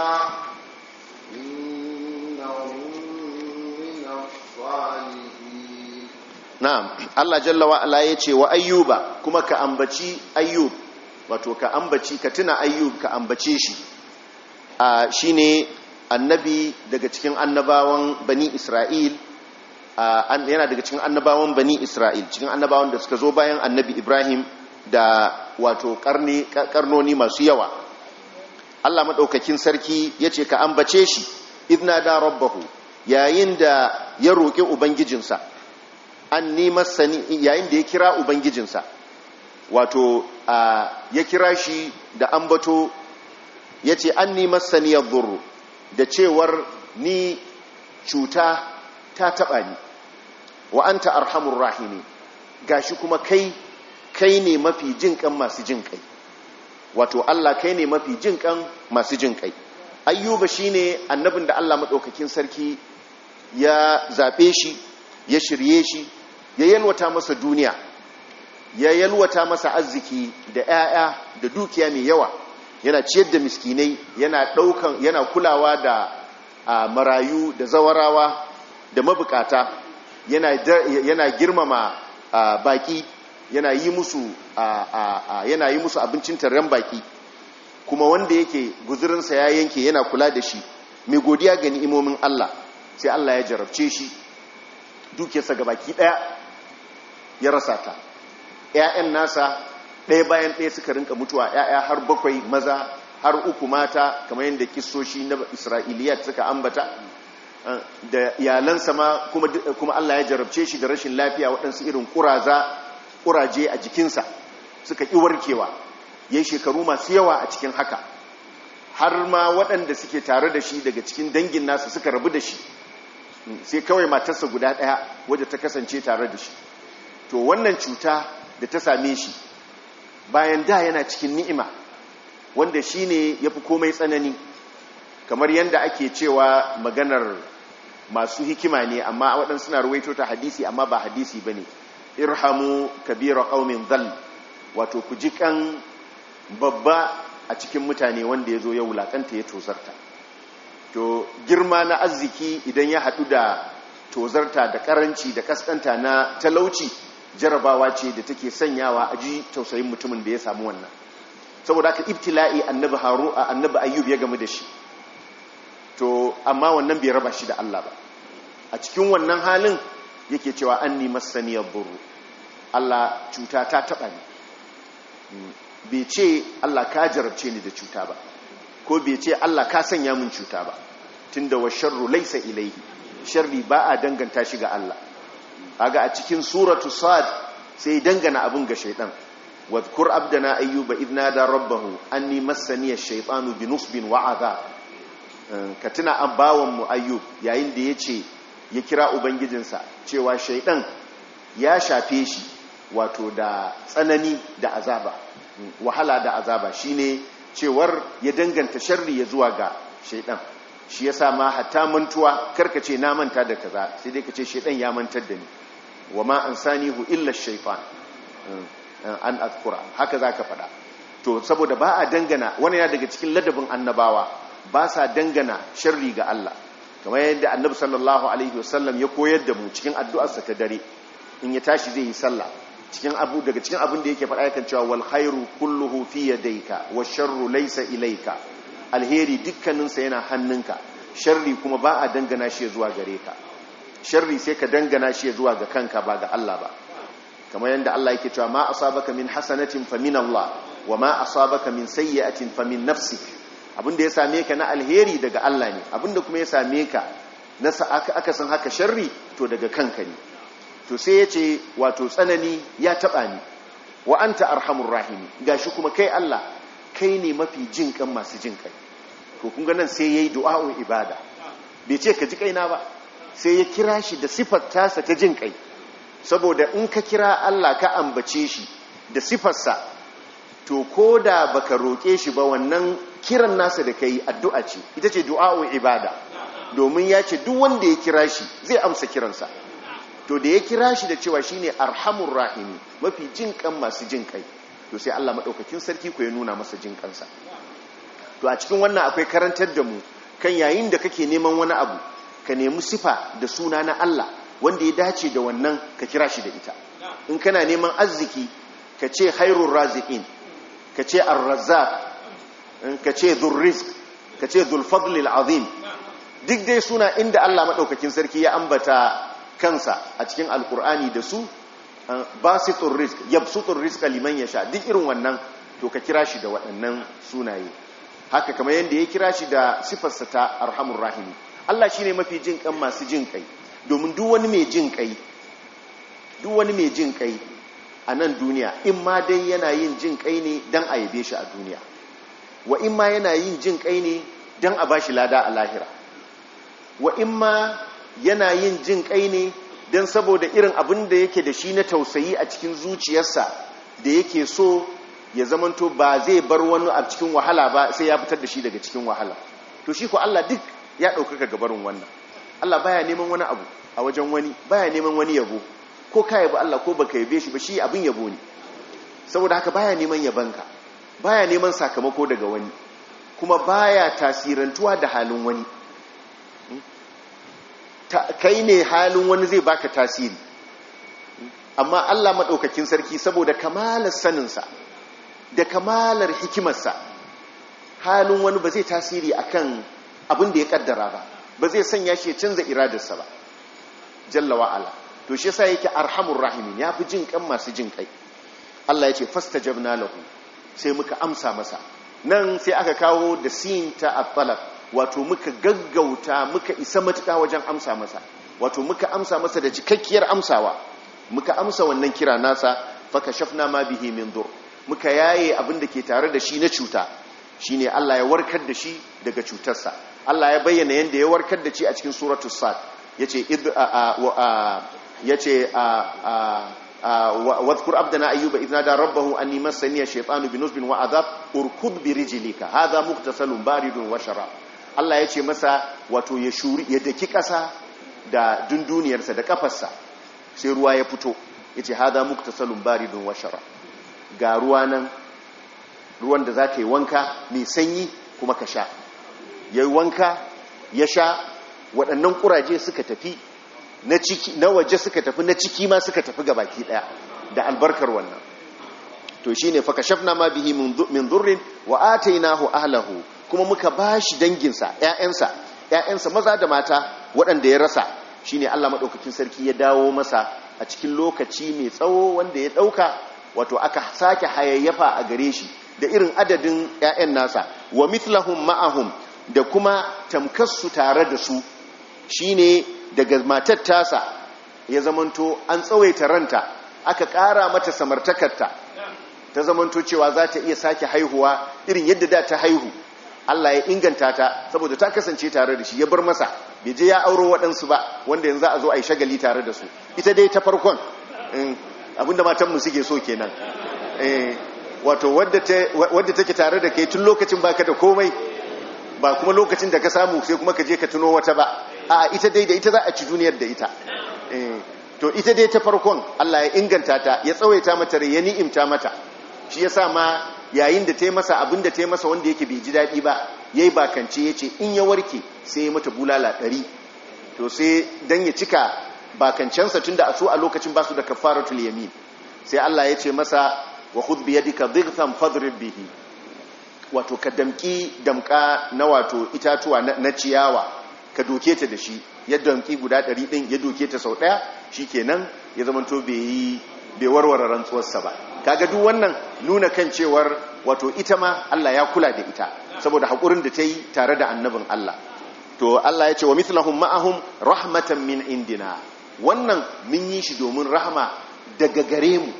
إنهم من الصالحين. نعم الله جل وعلا yace wa ayyuba kuma ka ambaci ayyub wato ka ambaci ka tuna ayyub ka ambace shi a shine annabi daga cikin annabawan bani Isra'il yana daga cikin annabawan bani Isra'il cikin annabawan da suka zo bayan annabi Ibrahim da wato karni karnoni masu yawa. Allah madaukakin sarki yace ka ambace shi idna da rabbahu yayin da ya roki ubangijinsa anni masani yayin da ya kira ubangijinsa wato ya kira shi da ambato yace anni masani yadhurru da cewar ni cuta ta taba ni wa anta arhamur rahimin gashi kuma kai kai ne mafi jinkan masu jinkai wato Allah kai ne mafi jinkan masu jinkai. Ayyuba shine annabin da Allah madaukakin sarki ya zabe shi ya shirye shi ya yalwata masa duniya ya yalwata masa arziki da 'ya'ya da dukiya mai yawa yana ciyar da miskinai yana daukan yana kulawa da marayu da zawarawa da mabukata yana yana girmama baki yana yi musu yana yi musu abincin tarren baki kuma wanda yake guzurinsa ya yanke yana kula da shi mai godiya ga ni'imomin Allah sai Allah ya jarabce shi dukiyarsa gabaki daya ya rasa ta ƴaƴan nasa ɗaya bayan ɗaya suka rinka mutuwa ƴaƴa har bakwai maza har uku mata kamar yadda kissoshi na Isra'iliyat suka ambata da iyalansa ma kuma kuma Allah ya jarabce shi da rashin lafiya waɗansu irin kuraza kuraje a jikinsa suka ƙi warkewa yayin shekaru masu yawa a cikin haka har ma waɗanda suke tare da shi daga cikin dangin nasa suka rabu da shi sai kawai matarsa guda ɗaya wadda ta kasance tare da shi. To wannan cuta da ta same shi bayan da yana cikin ni'ima wanda shi ne ya fi komai tsanani kamar yadda ake cewa maganar masu hikima ne amma waɗansu suna ruwaito ta hadisi amma ba hadisi ba ne irhamu kabira qaumin dhal wato ku ji kan babba a cikin mutane wanda ya zo ya wulakanta ya tozarta. To girma na arziki idan ya haɗu da tozarta da karanci da kaskanta na talauci jarabawa ce da take sanyawa a ji tausayin mutumin da ya samu wannan. Saboda haka ibtila'i annabi haru annabi ayyub ya gamu da shi to amma wannan bai raba shi da Allah ba. A cikin wannan halin yake cewa anni masaniyar burru Allah cuta ta taba ni bai ce Allah ka jarabce ni da cuta ba ko bai ce Allah ka sanya min cuta ba tunda wa sharru laysa ilayhi sharri ba a danganta shi ga Allah. Kaga a cikin suratu sad sai dangana abun ga shaytan wadhkur abdana ayyuba idna da rabbahu anni massani ash-shaytanu binusbin wa adhab. Ka tuna abbawan mu ayyub yayin da yace ya kira ubangijinsa cewa shaytan ya shafe shi wato da tsanani da azaba wahala da azaba shine cewar ya danganta sharri ya zuwa ga shaytan. Shi yasa ma hatta mantuwa karkace na manta da kaza sai dai kace shaytan ya mantar da ni wama ansanihu illa ash-shaytan an azkura haka zaka fada. To saboda ba a dangana wani ya daga cikin ladabin annabawa ba sa dangana sharri ga Allah kamar yadda annabi sallallahu alaihi wasallam ya koyar da mu cikin addu'arsa ta dare in ya tashi zai yi sallah cikin abu daga cikin abin da yake faɗa yakan cewa wal khairu kulluhu fi yadayka wash sharru laysa ilayka. Alheri dukkaninsa yana hannunka sharri kuma ba a dangana shi zuwa gare ka. Sharri sai ka dangana shi zuwa ga kanka ba ga Allah ba kamar yadda Allah yake cewa ma asabaka min hasanatin fa min Allah wa ma asabaka min sayyi'atin fa min nafsik. Abinda ya same ka na alheri daga Allah ne abinda kuma ya same ka na aka san haka sharri to daga kanka ne. To sai yace wato tsanani ya taba ni wa anta arhamur rahim gashi kuma kai Allah kai ne mafi jin kan masu jin kai. To kun ga nan sai yayi du'a'un ibada bai ce ka ji kaina ba sai ya kira shi da sifar tasa ta jin kai saboda in ka kira Allah ka ambace shi da sifarsa to ko da baka roƙe shi ba wannan kiran nasa da kai addu'a ce, ita ce du'a'u ibada, domin ya ce duk wanda ya kira shi zai amsa kiransa. To da ya kira shi da cewa shine arhamur rahimi, mafi jin kan masu jin kai, to sai Allah madaukakin sarki ko ya nuna masa jin kansa. To a cikin wannan akwai karantar da mu kan yayin da kake neman wani abu, ka nemi sifa da suna na Allah wanda ya dace da wannan ka kira shi da ita. In kana neman arziki ka ce khairur raziqin, ka ce ar-razzaq, ka ce dhur rizq, ka ce dhul fadlil azim. Duk dai suna inda Allah madaukakin sarki ya ambata kansa a cikin alkur'ani da su, basitur rizq, yabsutur rizqa liman yasha, duk irin wannan to ka kira shi da waɗannan sunaye. Haka kamar yadda ya kira shi da sifarsa ta arhamur rahimi. Allah shine mafi jin kan masu jin kai, domin duk wani mai jin kai duk wani mai jin kai a nan duniya, in ma dai yana yin jin kai ne dan a yabe shi a duniya, wa in ma yana yin jin kai ne dan a bashi lada a lahira, wa in ma yana yin jin kai ne dan saboda irin abin da yake da shi na tausayi a cikin zuciyarsa da yake so ya zamanto ba zai bar wani a cikin wahala ba sai ya fitar da shi daga cikin wahala. To shi ko Allah duk ya ɗaukaka gabarin wannan. Allah baya neman wani abu a wajen wani, baya neman wani yabo, ko ka yabi Allah ko baka yabe shi ba, shi abin yabo ne. Saboda haka baya neman yabanka, baya neman sakamako daga wani, kuma baya tasirantuwa da halin wani. Kai ne halin wani zai baka tasiri, amma Allah maɗaukakin sarki saboda kamalar saninsa da kamalar hikimarsa, halin wani ba zai tasiri akan abin da ya kaddara ba, ba zai sanya shi ya canza iradarsa ba, jalla wa'ala. To shi yasa yake arhamur rahimin, ya fi jin kan masu jin kai. Allah ya ce fastajabna lahu, sai muka amsa masa. Nan sai aka kawo da sin ta at-talab, wato muka gaggauta, muka isa matuƙa wajen amsa masa, wato muka amsa masa da cikakkiyar amsawa. Muka amsa wannan kira nasa, fakashafna ma bihi min dur, muka yaye abin da ke tare da shi na cuta, shine Allah ya warkar da shi daga cutarsa. Allah ya bayyana yanda ya warkar da shi a cikin suratul sad, yace id yace wadhkur abdana ayyuba idh nada rabbahu anni massani ash-shaytanu binusbin wa adhab urkud bi rijlika hadha mughtasalun baridun wa sharab. Allah yace masa wato ya shuri ya daki kasa da dunduniyarsa da kafarsa, sai ruwa ya fito, yace hadha mughtasalun baridun wa sharab. Ga ruwa nan, ruwan da zaka yi wanka mai sanyi kuma ka sha. Yayi wanka ya sha, waɗannan kuraje suka tafi, na ciki na waje suka tafi, na ciki ma suka tafi gabaki daya da albarkar wannan. To shine fa kashafna ma bihi min durrin wa atainahu ahlahu, kuma muka bashi danginsa, ƴaƴansa ƴaƴansa maza da mata waɗanda ya rasa. Shine Allah madaukakin sarki ya dawo masa a cikin lokaci mai tsawo wanda ya dauka, wato aka sake hayayyafa a gare shi da irin adadin ƴaƴan nasa. Wa mithlahum ma'ahum, da kuma tamkassu tare da su, shine daga matar tasa ya zamanto an tsawaita ranta, aka ƙara mata samartakarta, ta zamanto cewa za ta iya sake haihuwa irin yadda da ta haihu. Allah ya inganta ta saboda ta kasance tare da shi, ya bar masa, bai je ya auro waɗansu ba wanda yanzu a zo a yi shagali tare da su. Ita dai ta farkon, abinda matanmu suke so kenan, wato wadda take tare da kai tun lokacin baka da komai, ba kuma lokacin da ka samu sai kuma ka je ka tuno wata ba. A ita dai da ita za a ci duniyar da ita. To ita dai ta farkon Allah ya inganta ta, ya tsawaita mata rai, ya ni'imta mata. Shi yasa ma yayin da ta yi masa abin da ta yi masa wanda yake bai ji daɗi ba, yayi bakance yace in ya warke sai ya mata bulala ɗari. To sai dan ya cika bakancensa, tunda a so a lokacin ba su da kafaratul yamin, sai Allah ya ce masa wa khudh bi yadika dhighfan fadrib bihi, wato ka damki damka na wato itatuwa na ciyawa, ka doke ta da shi. Yadda damki guda ɗari ɗin ya doke ta sau ɗaya, shikenan ya zamanto bai yi bai warware rantsuwarsa ba. Kaga duk wannan nuna kan cewar wato ita ma Allah ya kula da ita saboda haƙurin da ta yi tare da annabin Allah. To Allah ya ce wa mithlahum ma'ahum rahmatan min indina, wannan mun yi shi domin rahama daga gare mu,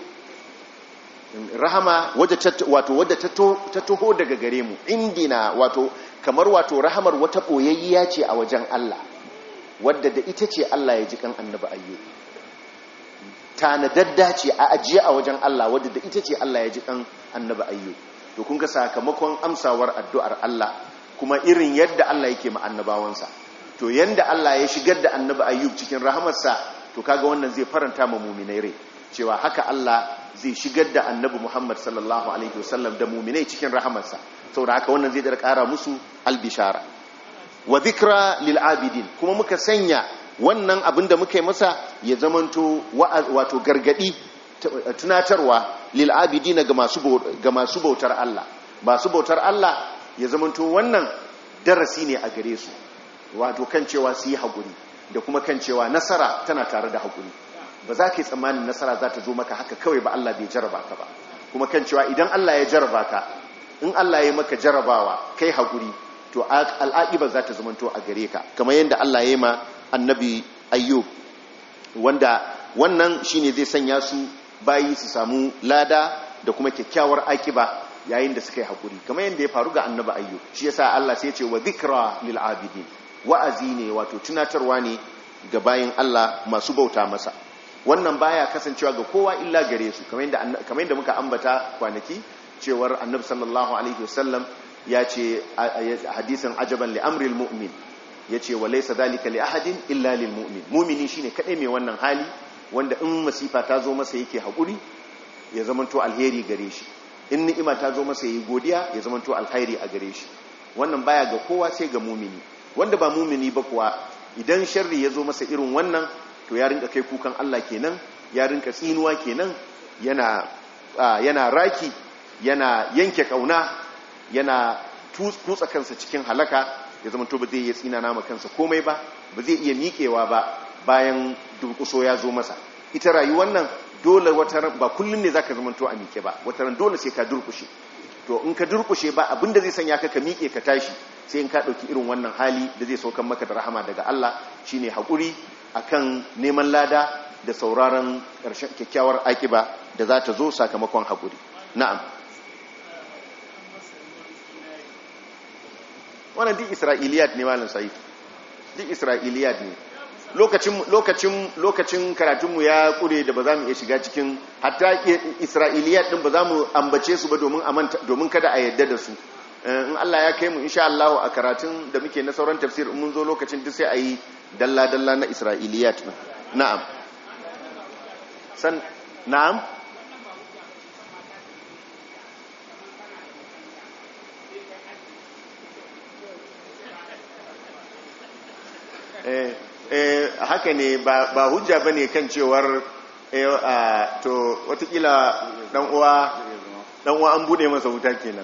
rahama wato wadda ta taho daga gare mu. Indina wato kamar wato rahamar wata ɓoyayya ce a wajen Allah, wadda da ita ce Allah ya ji kan annabi Ayyub. tanadadda ce a ajiye a wajen Allah wadda da ita ce Allah ya ji kan annabi ayyub. To kun ga sakamakon amsawar addu'ar Allah kuma irin yadda Allah yake ma annabawansa. To yanda Allah ya shigar da annabi ayyub cikin rahamarsa, to kaga wannan zai faranta ma mu'minai rai cewa haka Allah zai shigar da annabi Muhammad sallallahu alaihi wasallam da mu'minai cikin rahamarsa. Saboda haka wannan zai da ƙara musu albishara. Wa dhikra lil abidin, kuma muka sanya wannan abin da muka yi masa ya zamanto wato gargadi, tunatarwa lil abidin ga masu ga masu bautar Allah. Masu bautar Allah ya zamanto wannan darasi ne a gare su, wato kan cewa su yi haƙuri da kuma kan cewa nasara tana tare da haƙuri. Ba za ka yi tsammanin nasara za ta zo maka haka kawai ba, Allah bai jaraba ka ba. Kuma kan cewa idan Allah ya jaraba ka, in Allah ya maka jarabawa kai haƙuri, to al'aƙiba za ta zamanto a gare ka, kamar yadda Allah ya yi ma annabi ayyub, wanda wannan shine zai sanya su bayi su samu lada da kuma kyakkyawar aƙiba yayin da suka yi haƙuri, kamar yadda ya faru ga annabi ayyub. Shi yasa Allah sai ya ce wa dhikra lil abidin, wa'azi ne wato tunatarwa ne ga bayin Allah masu bauta masa. Wannan baya kasancewa ga kowa illa gare su, kamar yadda kamar yadda muka ambata kwanaki cewar annabi sallallahu alaihi wasallam ya ce hadisin ajaban li amril mu'min, ya ce wa laysa dhalika li ahadin illa lil mu'min. Mu'mini shine kadai mai wannan hali wanda in masifa ta zo masa yake haƙuri, ya zamanto alheri gare shi. In ni'ima ta zo masa yayi godiya, ya zamanto alkhairi a gare shi. Wannan baya ga kowa sai ga mu'mini. Wanda ba mu'mini ba kuwa, idan sharri ya zo masa irin wannan, to ya rinka kai kukan Allah kenan, ya rinka tsinuwa kenan, yana yana raki, yana yanke kauna, yana tutsa kansa cikin halaka, ya zama to ba zai iya tsina nama kansa komai ba, ba zai iya miƙewa ba bayan durƙuso ya zo masa. Ita rayuwar nan dole wataran ba kullun ne zaka zama to a miƙe ba, wataran dole sai ka durƙushe. To in ka durƙushe ba abinda zai sanya ka ka miƙe ka tashi, sai in ka ɗauki irin wannan hali da zai saukan maka da rahama daga Allah, shine haƙuri akan neman lada da sauraron ƙarshen kyakkyawar akiba da za ta zo sakamakon haƙuri. Na'am. Wannan duk Isra'iliyat ne Malam Sa'id. Duk Isra'iliyat ne. Lokacin lokacin lokacin karatunmu ya kure da ba za mu iya shiga cikin hatta Isra'iliyat din ba za mu ambace su ba domin amanta domin kada a yadda da su. In Allah ya kai mu insha Allah a karatun da muke na sauran tafsir mun zo lokacin duk sai a yi dalla-dalla na Isra'iliyat. Na'am. San na'am. Eh eh haka ne ba ba hujja bane kan cewar eh to watakila dan uwa dan uwa an bude masa wuta kenan.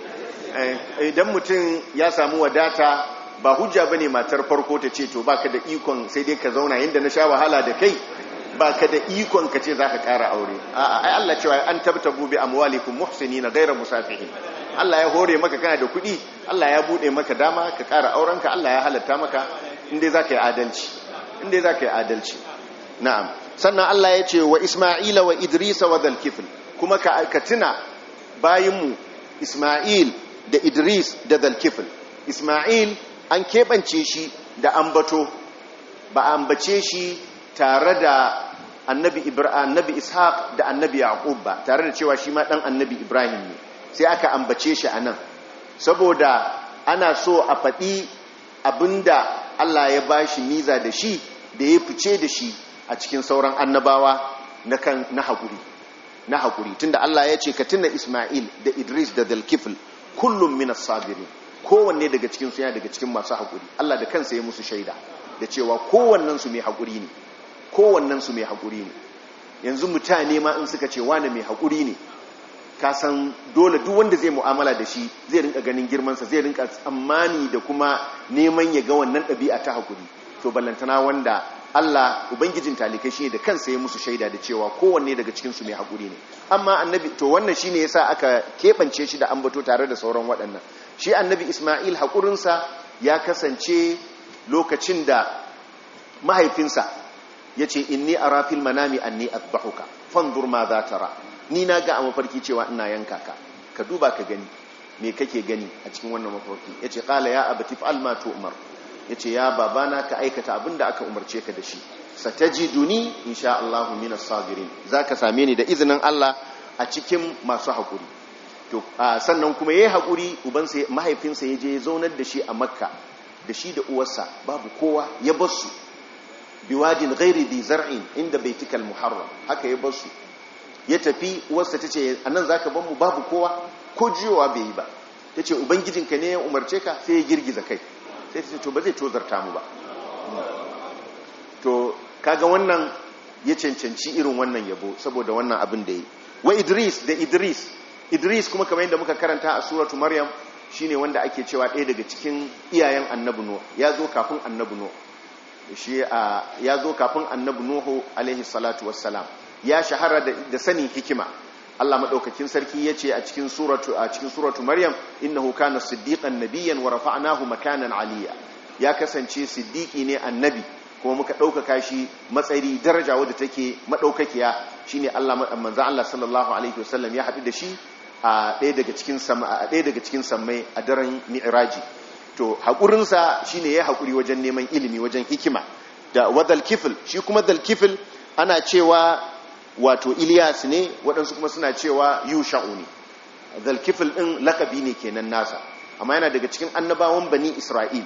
Idan mutum ya samu wadata, ba hujja bane matar farko ta ce to baka da ikon sai dai ka zauna yanda na sha wahala da kai, baka da ikon ka ce zaka ƙara aure. A'a ai Allah cewa an tabtabu bi amwalikum muhsinina ghayra musafihin. Allah ya hore maka kana da kuɗi, Allah ya bude maka dama ka ƙara aurenka, Allah ya halatta maka inda zaka yi adalci. Inda zaka yi adalci. Na'am. Sannan Allah ya ce wa Isma'ila wa Idrisa wa dhal kifl, kuma ka ka tuna bayinmu Isma'il da Idris da dhal kifl. Isma'il an keɓance shi da ambato, ba ambace shi tare da annabi Ibrahim, annabi Ishaq da annabi Yaqub ba, tare da cewa shi ma dan annabi Ibrahim ne. Sai aka ambace shi anan saboda ana so a faɗi abinda Allah ya bashi miza da shi, da ya fice da shi a cikin sauran annabawa na kan na hakuri na hakuri tunda Allah ya ce ka tuna Isma'il da Idris da Dhul-Kifl kullum minas sabirin, kowanne daga cikin su yana daga cikin masu hakuri. Allah da kansa ya musu shaida da cewa kowannen su mai hakuri ne, kowannen su mai hakuri ne. Yanzu mutane ma in suka ce wani mai hakuri ne, ka san dole duk wanda zai mu'amala da shi zai rinka ganin girman sa, zai rinka tsammani da kuma neman ya ga wannan ɗabi'a ta hakuri. To ballantana wanda Allah ubangijin talikai shine da kansa ya musu shaida da cewa kowanne daga cikin su mai hakuri ne. Amma annabi to wannan shine yasa aka kebance shi da ambato tare da sauran waɗannan. Shi annabi Isma'il hakurinsa ya kasance lokacin da mahaifinsa yace inni ara fil manami anni adbahuka fanzur ma za tara, ni na ga a mafarki cewa ina yanka ka, ka duba ka gani me kake gani a cikin wannan mafarki. Yace qala ya abati fa'al ma tu'mar, yace ya babana ka aikata abinda aka umarce ka da shi. satajiduni insha Allahu minas sabirin zaka same ni da izinin Allah a cikin masu hakuri to sannan kuma yayi hakuri ubansa mahaifinsa yaje ya zaunar da shi a Makka da shi da uwarsa babu kowa ya bar su biwadin ghairi bi zar'in inda baitikal muharram haka ya bar su ya tafi uwarsa tace anan zaka bar mu babu kowa ko jiyowa bai yi ba tace ubangijinka ne ya umarce ka sai ya girgiza kai sai tace to ba zai tozarta mu ba to kaga wannan ya cancanci irin wannan yabo saboda wannan abin da yi wa Idris da Idris Idris kuma kamar yadda muka karanta a suratu Maryam shine wanda ake cewa ɗaya daga cikin iyayen annabi Nuh ya zo kafin annabi Nuh shi ya zo kafin annabi Nuh alaihi salatu wassalam ya shahara da sanin hikima Allah madaukakin sarki yace a cikin suratu a cikin suratu Maryam innahu kana siddiqan nabiyyan wa rafa'nahu makanan aliyya ya kasance siddiqi ne annabi kuma muka ɗaukaka shi matsayi daraja wadda take maɗaukakiya shine Allah manzo Allah sallallahu alaihi wasallam ya haɗu da shi a ɗaya daga cikin sama a ɗaya daga cikin sammai a daren mi'raji to hakurin sa shine ya hakuri wajen neman ilimi wajen hikima da wadal kifl shi kuma dal kifl ana cewa wato Ilyas ne waɗansu kuma suna cewa Yusha'u ne dal kifl din lakabi ne kenan nasa amma yana daga cikin annabawan bani Isra'il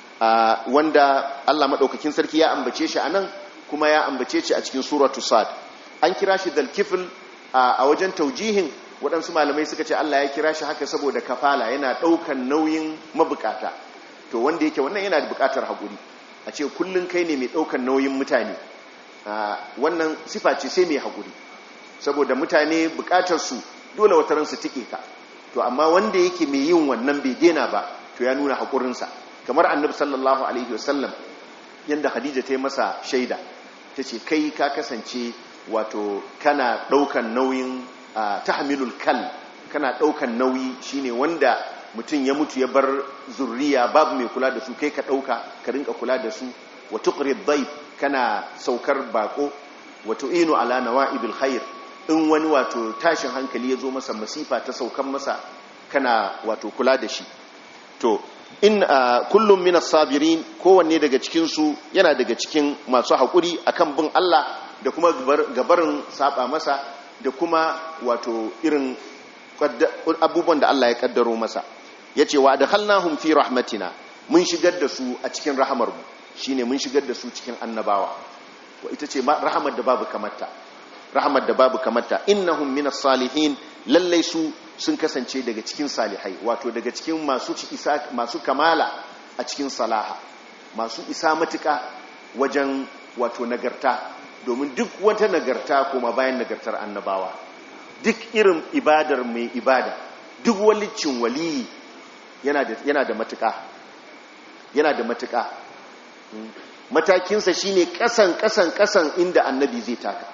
Uh, wanda Allah maɗaukakin sarki ya ambace shi a nan kuma ya ambace shi a cikin suratu sad an kira shi dalkifil uh, a wajen taujihin waɗansu malamai suka ce Allah ya kira shi haka saboda kafala yana ɗaukan nauyin mabukata to wanda yake wannan yana da bukatar haƙuri a ce kullum kai ne mai ɗaukan nauyin mutane uh, wannan sifa ce sai mai haƙuri saboda mutane bukatarsu dole wata ransu tike ka to amma wanda yake mai yin wannan bai dena ba to ya nuna haƙurinsa kamar annabi sallallahu alaihi wasallam yanda Khadija ta yi masa shaida ta ce kai ka kasance wato kana daukan nauyin tahmilul kal kana daukan nauyi shine wanda mutum ya mutu ya bar zurriya babu mai kula da su kai ka dauka ka rinka kula da su wa tuqrid dayf kana saukar bako wa tu'inu ala nawa'ibil khair in wani wato tashin hankali ya zo masa masifa ta saukan masa kana wato kula da shi to in uh, kullum minas sabirin kowanne daga cikinsu yana daga cikin masu haƙuri akan bin Allah da kuma gabarin saba masa da kuma wato irin abubuwan da Allah ya kaddaro masa yace wa adkhalnahum fi rahmatina mun shigar da su a cikin rahamar mu shine mun shigar da su cikin annabawa wa ita ce rahamar da babu kamarta rahamar da babu kamarta innahum minas salihin lallai su sun kasance daga cikin salihai wato daga cikin masu isa masu kamala a cikin salaha masu isa matuka wajen wato nagarta domin duk wata nagarta kuma bayan nagartar annabawa duk irin ibadar mai ibada duk walicin waliyi yana da yana da matuka yana da matuka matakinsa shine kasan kasan kasan inda annabi zai taka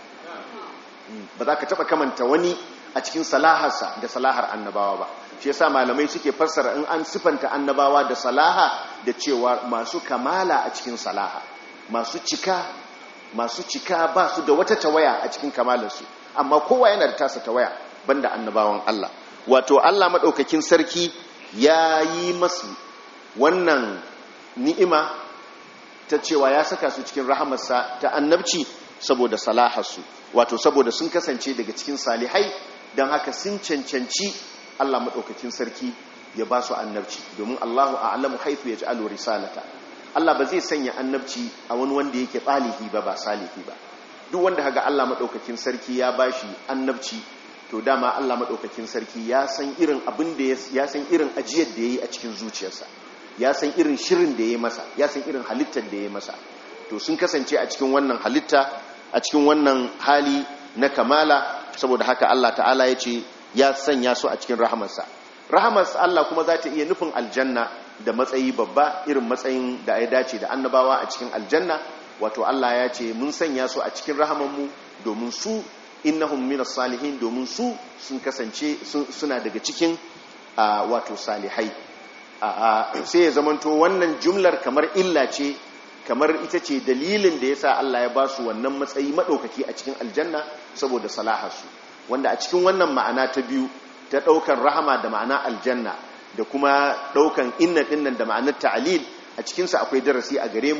ba za ka taba kamanta wani a cikin salaharsa da salahar annabawa ba shi yasa malamai suke fassara in an sifanta annabawa da salaha da cewa masu kamala a cikin salaha masu cika masu cika ba su da wata tawaya a cikin kamalarsu amma kowa yana da tasa tawaya banda annabawan Allah wato Allah madaukakin sarki ya yi masu wannan ni'ima ta cewa ya saka su cikin rahamarsa ta annabci saboda salaharsu wato saboda sun kasance daga cikin salihai don haka sun cancanci Allah maɗaukakin sarki ya ba su annabci domin Allahu a'lamu haythu yaj'alu risalata Allah ba zai sanya annabci a wani wanda yake tsalihi ba ba salihi ba duk wanda kaga Allah maɗaukakin sarki ya bashi annabci to dama Allah maɗaukakin sarki ya san irin abin da ya san irin ajiyar da yayi a cikin zuciyarsa ya san irin shirin da yayi masa ya san irin halittar da yayi masa to sun kasance a cikin wannan halitta a cikin wannan hali na kamala saboda haka Allah ta'ala ya ce ya sanya su a cikin rahamarsa rahamarsa Allah kuma za ta iya nufin aljanna da matsayi babba irin matsayin da ya dace da annabawa a cikin aljanna wato Allah ya ce mun sanya su a cikin rahamanmu domin su innahum minas salihin domin su sun kasance suna daga cikin wato salihai sai ya zamanto wannan jumlar kamar illa ce kamar ita ce dalilin da yasa Allah ya ba su wannan matsayi madaukaki a cikin aljanna saboda salaharsu wanda a cikin wannan ma'ana ta biyu ta daukan rahama da ma'ana aljanna da kuma daukan inna dinnan da ma'anar ta'lil a cikin sa akwai darasi a gare mu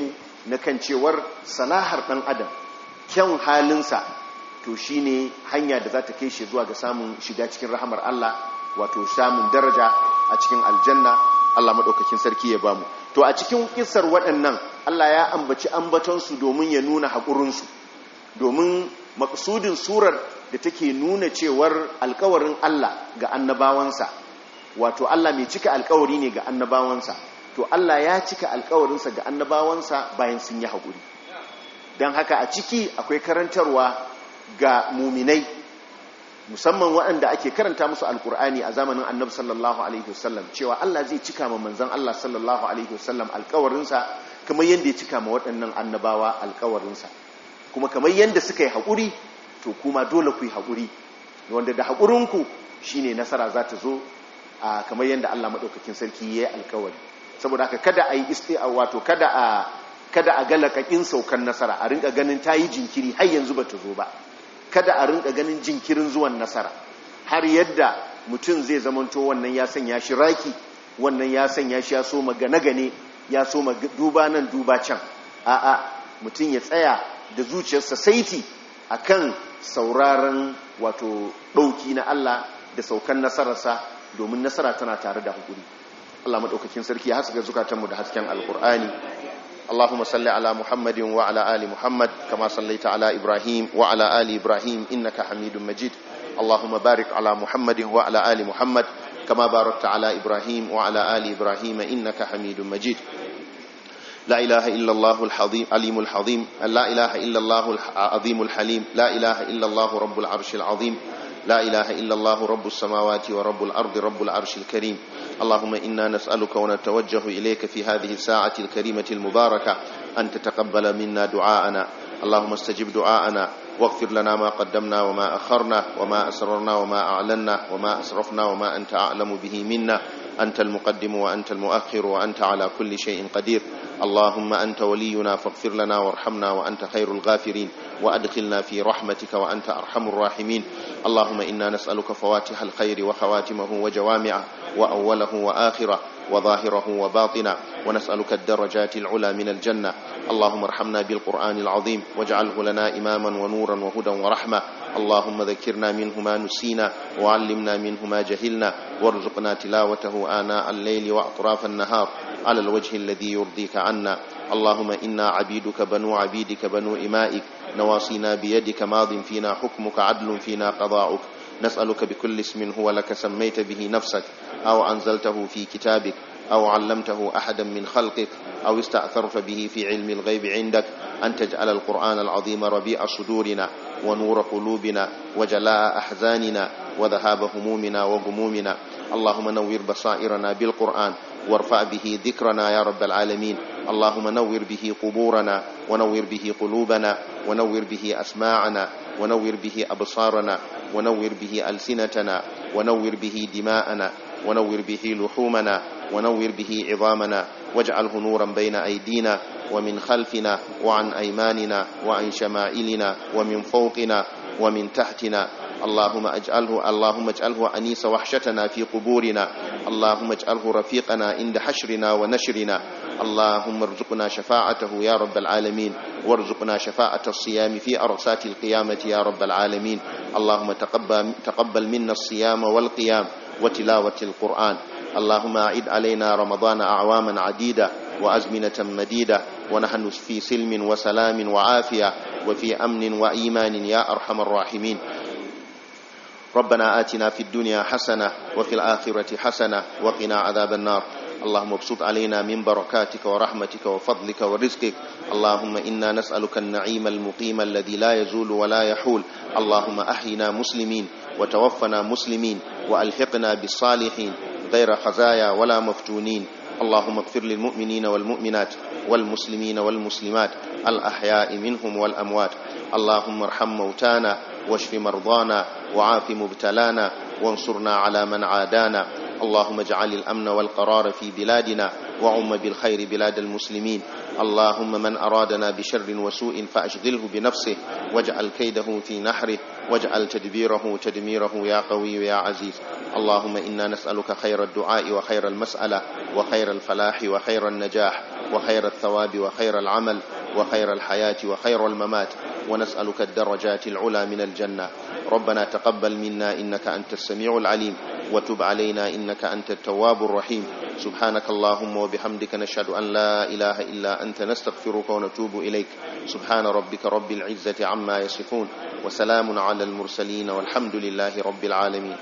na kan cewar salahar ɗan adam kyan halinsa to shine hanya da za ta kai shi zuwa ga samun shiga cikin rahamar Allah, wato samun daraja a cikin aljanna. Allah maɗaukakin sarki ya bamu. To a cikin kissar waɗannan Allah ya ambaci ambatonsu domin ya nuna haƙurinsu, domin maƙsudin surar da take nuna cewar alƙawarin Allah ga annabawansa, wato Allah mai cika alƙawari ne ga annabawansa, to Allah ya cika alƙawarinsa ga annabawansa bayan sun yi haƙuri. Don haka a ciki akwai karantarwa ga muminai, musamman waɗanda ake karanta musu alkur'ani a zamanin annabi sallallahu alaihi wasallam, cewa Allah zai cika ma manzon Allah sallallahu alaihi wasallam alƙawarinsa kamar yadda ya cika ma waɗannan annabawa alƙawarinsa, kuma kamar yadda suka yi haƙuri to kuma dole ku yi haƙuri, wanda da haƙurinku shine nasara za ta zo, a kamar yadda Allah maɗaukakin sarki ya yi alƙawari. Saboda haka kada a yi isti'a, wato kada a kada a galakakin saukan nasara, a rinka ganin ta yi jinkiri har yanzu ba ta zo ba, kada a rinka ganin jinkirin zuwan nasara har yadda mutum zai zamanto wannan ya sanya shi raki, wannan ya sanya shi ya so magane-gane, ya so duba nan duba can. A'a, mutum ya tsaya da zuciyarsa saiti akan sauraron wato ɗauki na Allah da saukan nasararsa, domin nasara tana tare da hakuri. Allah maɗaukakin sarki ya haska zukatanmu da hasken alkur'ani. اللهم صل على محمد وعلى آل محمد كما صليت على إبراهيم وعلى آل إبراهيم إنك حميد مجيد. اللهم بارك على محمد وعلى آل محمد كما باركت على إبراهيم وعلى آل إبراهيم إنك حميد مجيد. لا إله إلا الله الحظيم عليم الحظيم لا إله إلا الله العظيم الحليم لا إله إلا الله رب العرش العظيم لا إله إلا الله رب السماوات ورب الأرض رب العرش الكريم. اللهم إنا نسألك ونتوجه إليك في هذه الساعة الكريمة المباركة أن تتقبل منا دعاءنا. اللهم استجب دعاءنا واغفر لنا ما قدمنا وما أخرنا وما أسررنا وما أعلنا وما أسرفنا وما أنت أعلم به منا. أنت المقدم وأنت المؤخر وأنت على كل شيء قدير. اللهم أنت ولينا فاغفر لنا وارحمنا وأنت خير الغافرين وأدخلنا في رحمتك وأنت أرحم الراحمين. اللهم إنا نسألك فواتح الخير وخواتمه وجوامعه وأوله وآخره وظاهره وباطنه، ونسألك الدرجات العلى من الجنة. اللهم ارحمنا بالقرآن العظيم واجعله لنا إماما ونورا وهدى ورحمة. اللهم ذكرنا منه ما نسينا وعلمنا منه ما جهلنا وارزقنا تلاوته آناء الليل وأطراف النهار على الوجه الذي يرضيك عنا. اللهم إنا عبيدك بنو عبيدك بنو إمائك نواصينا بيدك ماض فينا حكمك عدل فينا قضاؤك. نسألك بكل اسم هو لك سميت به نفسك أو أنزلته في كتابك أو علمته أحدا من خلقك أو استأثرت به في علم الغيب عندك أن تجعل القرآن العظيم ربيع صدورنا ونور قلوبنا وجلاء أحزاننا وذهاب همومنا وغمومنا. اللهم نور بصائرنا بالقرآن وارفع به ذكرنا يا رب العالمين. اللهم نور به قبورنا ونور به قلوبنا ونور به أسماعنا ونور به أبصارنا ونور به ألسنتنا ونور به دماءنا ونور به لحومنا ونور به عظامنا واجعله نورا بين أيدينا ومن خلفنا وعن أيماننا وعن شمائلنا ومن فوقنا ومن تحتنا. اللهم اجعله اللهم اجعله أنيس وحشتنا في قبورنا. اللهم اجعله رفيقنا عند حشرنا ونشرنا. اللهم ارزقنا شفاعته يا رب العالمين وارزقنا شفاعة الصيام في أرسات القيامة يا رب العالمين. اللهم تقبل, تقبل منا الصيام والقيام وتلاوة القرآن. اللهم أعد علينا رمضان أعواما عديدة وأزمنة مديدة ونحن في سلم وسلام وعافية وفي أمن وإيمان يا أرحم الراحمين. ربنا آتنا في الدنيا حسنة وفي الآخرة حسنة وقنا عذاب النار. اللهم ابسط علينا من بركاتك ورحمتك وفضلك ورزقك. اللهم إنا نسألك النعيم المقيم الذي لا يزول ولا يحول. اللهم أحينا مسلمين وتوفنا مسلمين وألحقنا بالصالحين غير خزايا ولا مفتونين. اللهم اغفر للمؤمنين والمؤمنات والمسلمين والمسلمات الأحياء منهم والأموات. اللهم ارحم موتانا واشف مرضانا وعاف مبتلانا وانصرنا على من عادانا. اللهم اجعل الأمن والقرار في بلادنا وعم بالخير بلاد المسلمين. اللهم من أرادنا بشر وسوء فأشغله بنفسه واجعل كيده في نحره واجعل تدبيره تدميره يا قوي يا عزيز. اللهم إنا نسألك خير الدعاء وخير المسألة وخير الفلاح وخير النجاح وخير الثواب وخير العمل وخير الحياة وخير الممات، ونسألك الدرجات العلى من الجنة. ربنا تقبل منا إنك أنت السميع العليم، وتب علينا إنك أنت التواب الرحيم. سبحانك اللهم وبحمدك، نشهد أن لا إله إلا أنت، نستغفرك ونتوب إليك. سبحان ربك رب العزة عما يصفون، وسلام على المرسلين، والحمد لله رب العالمين.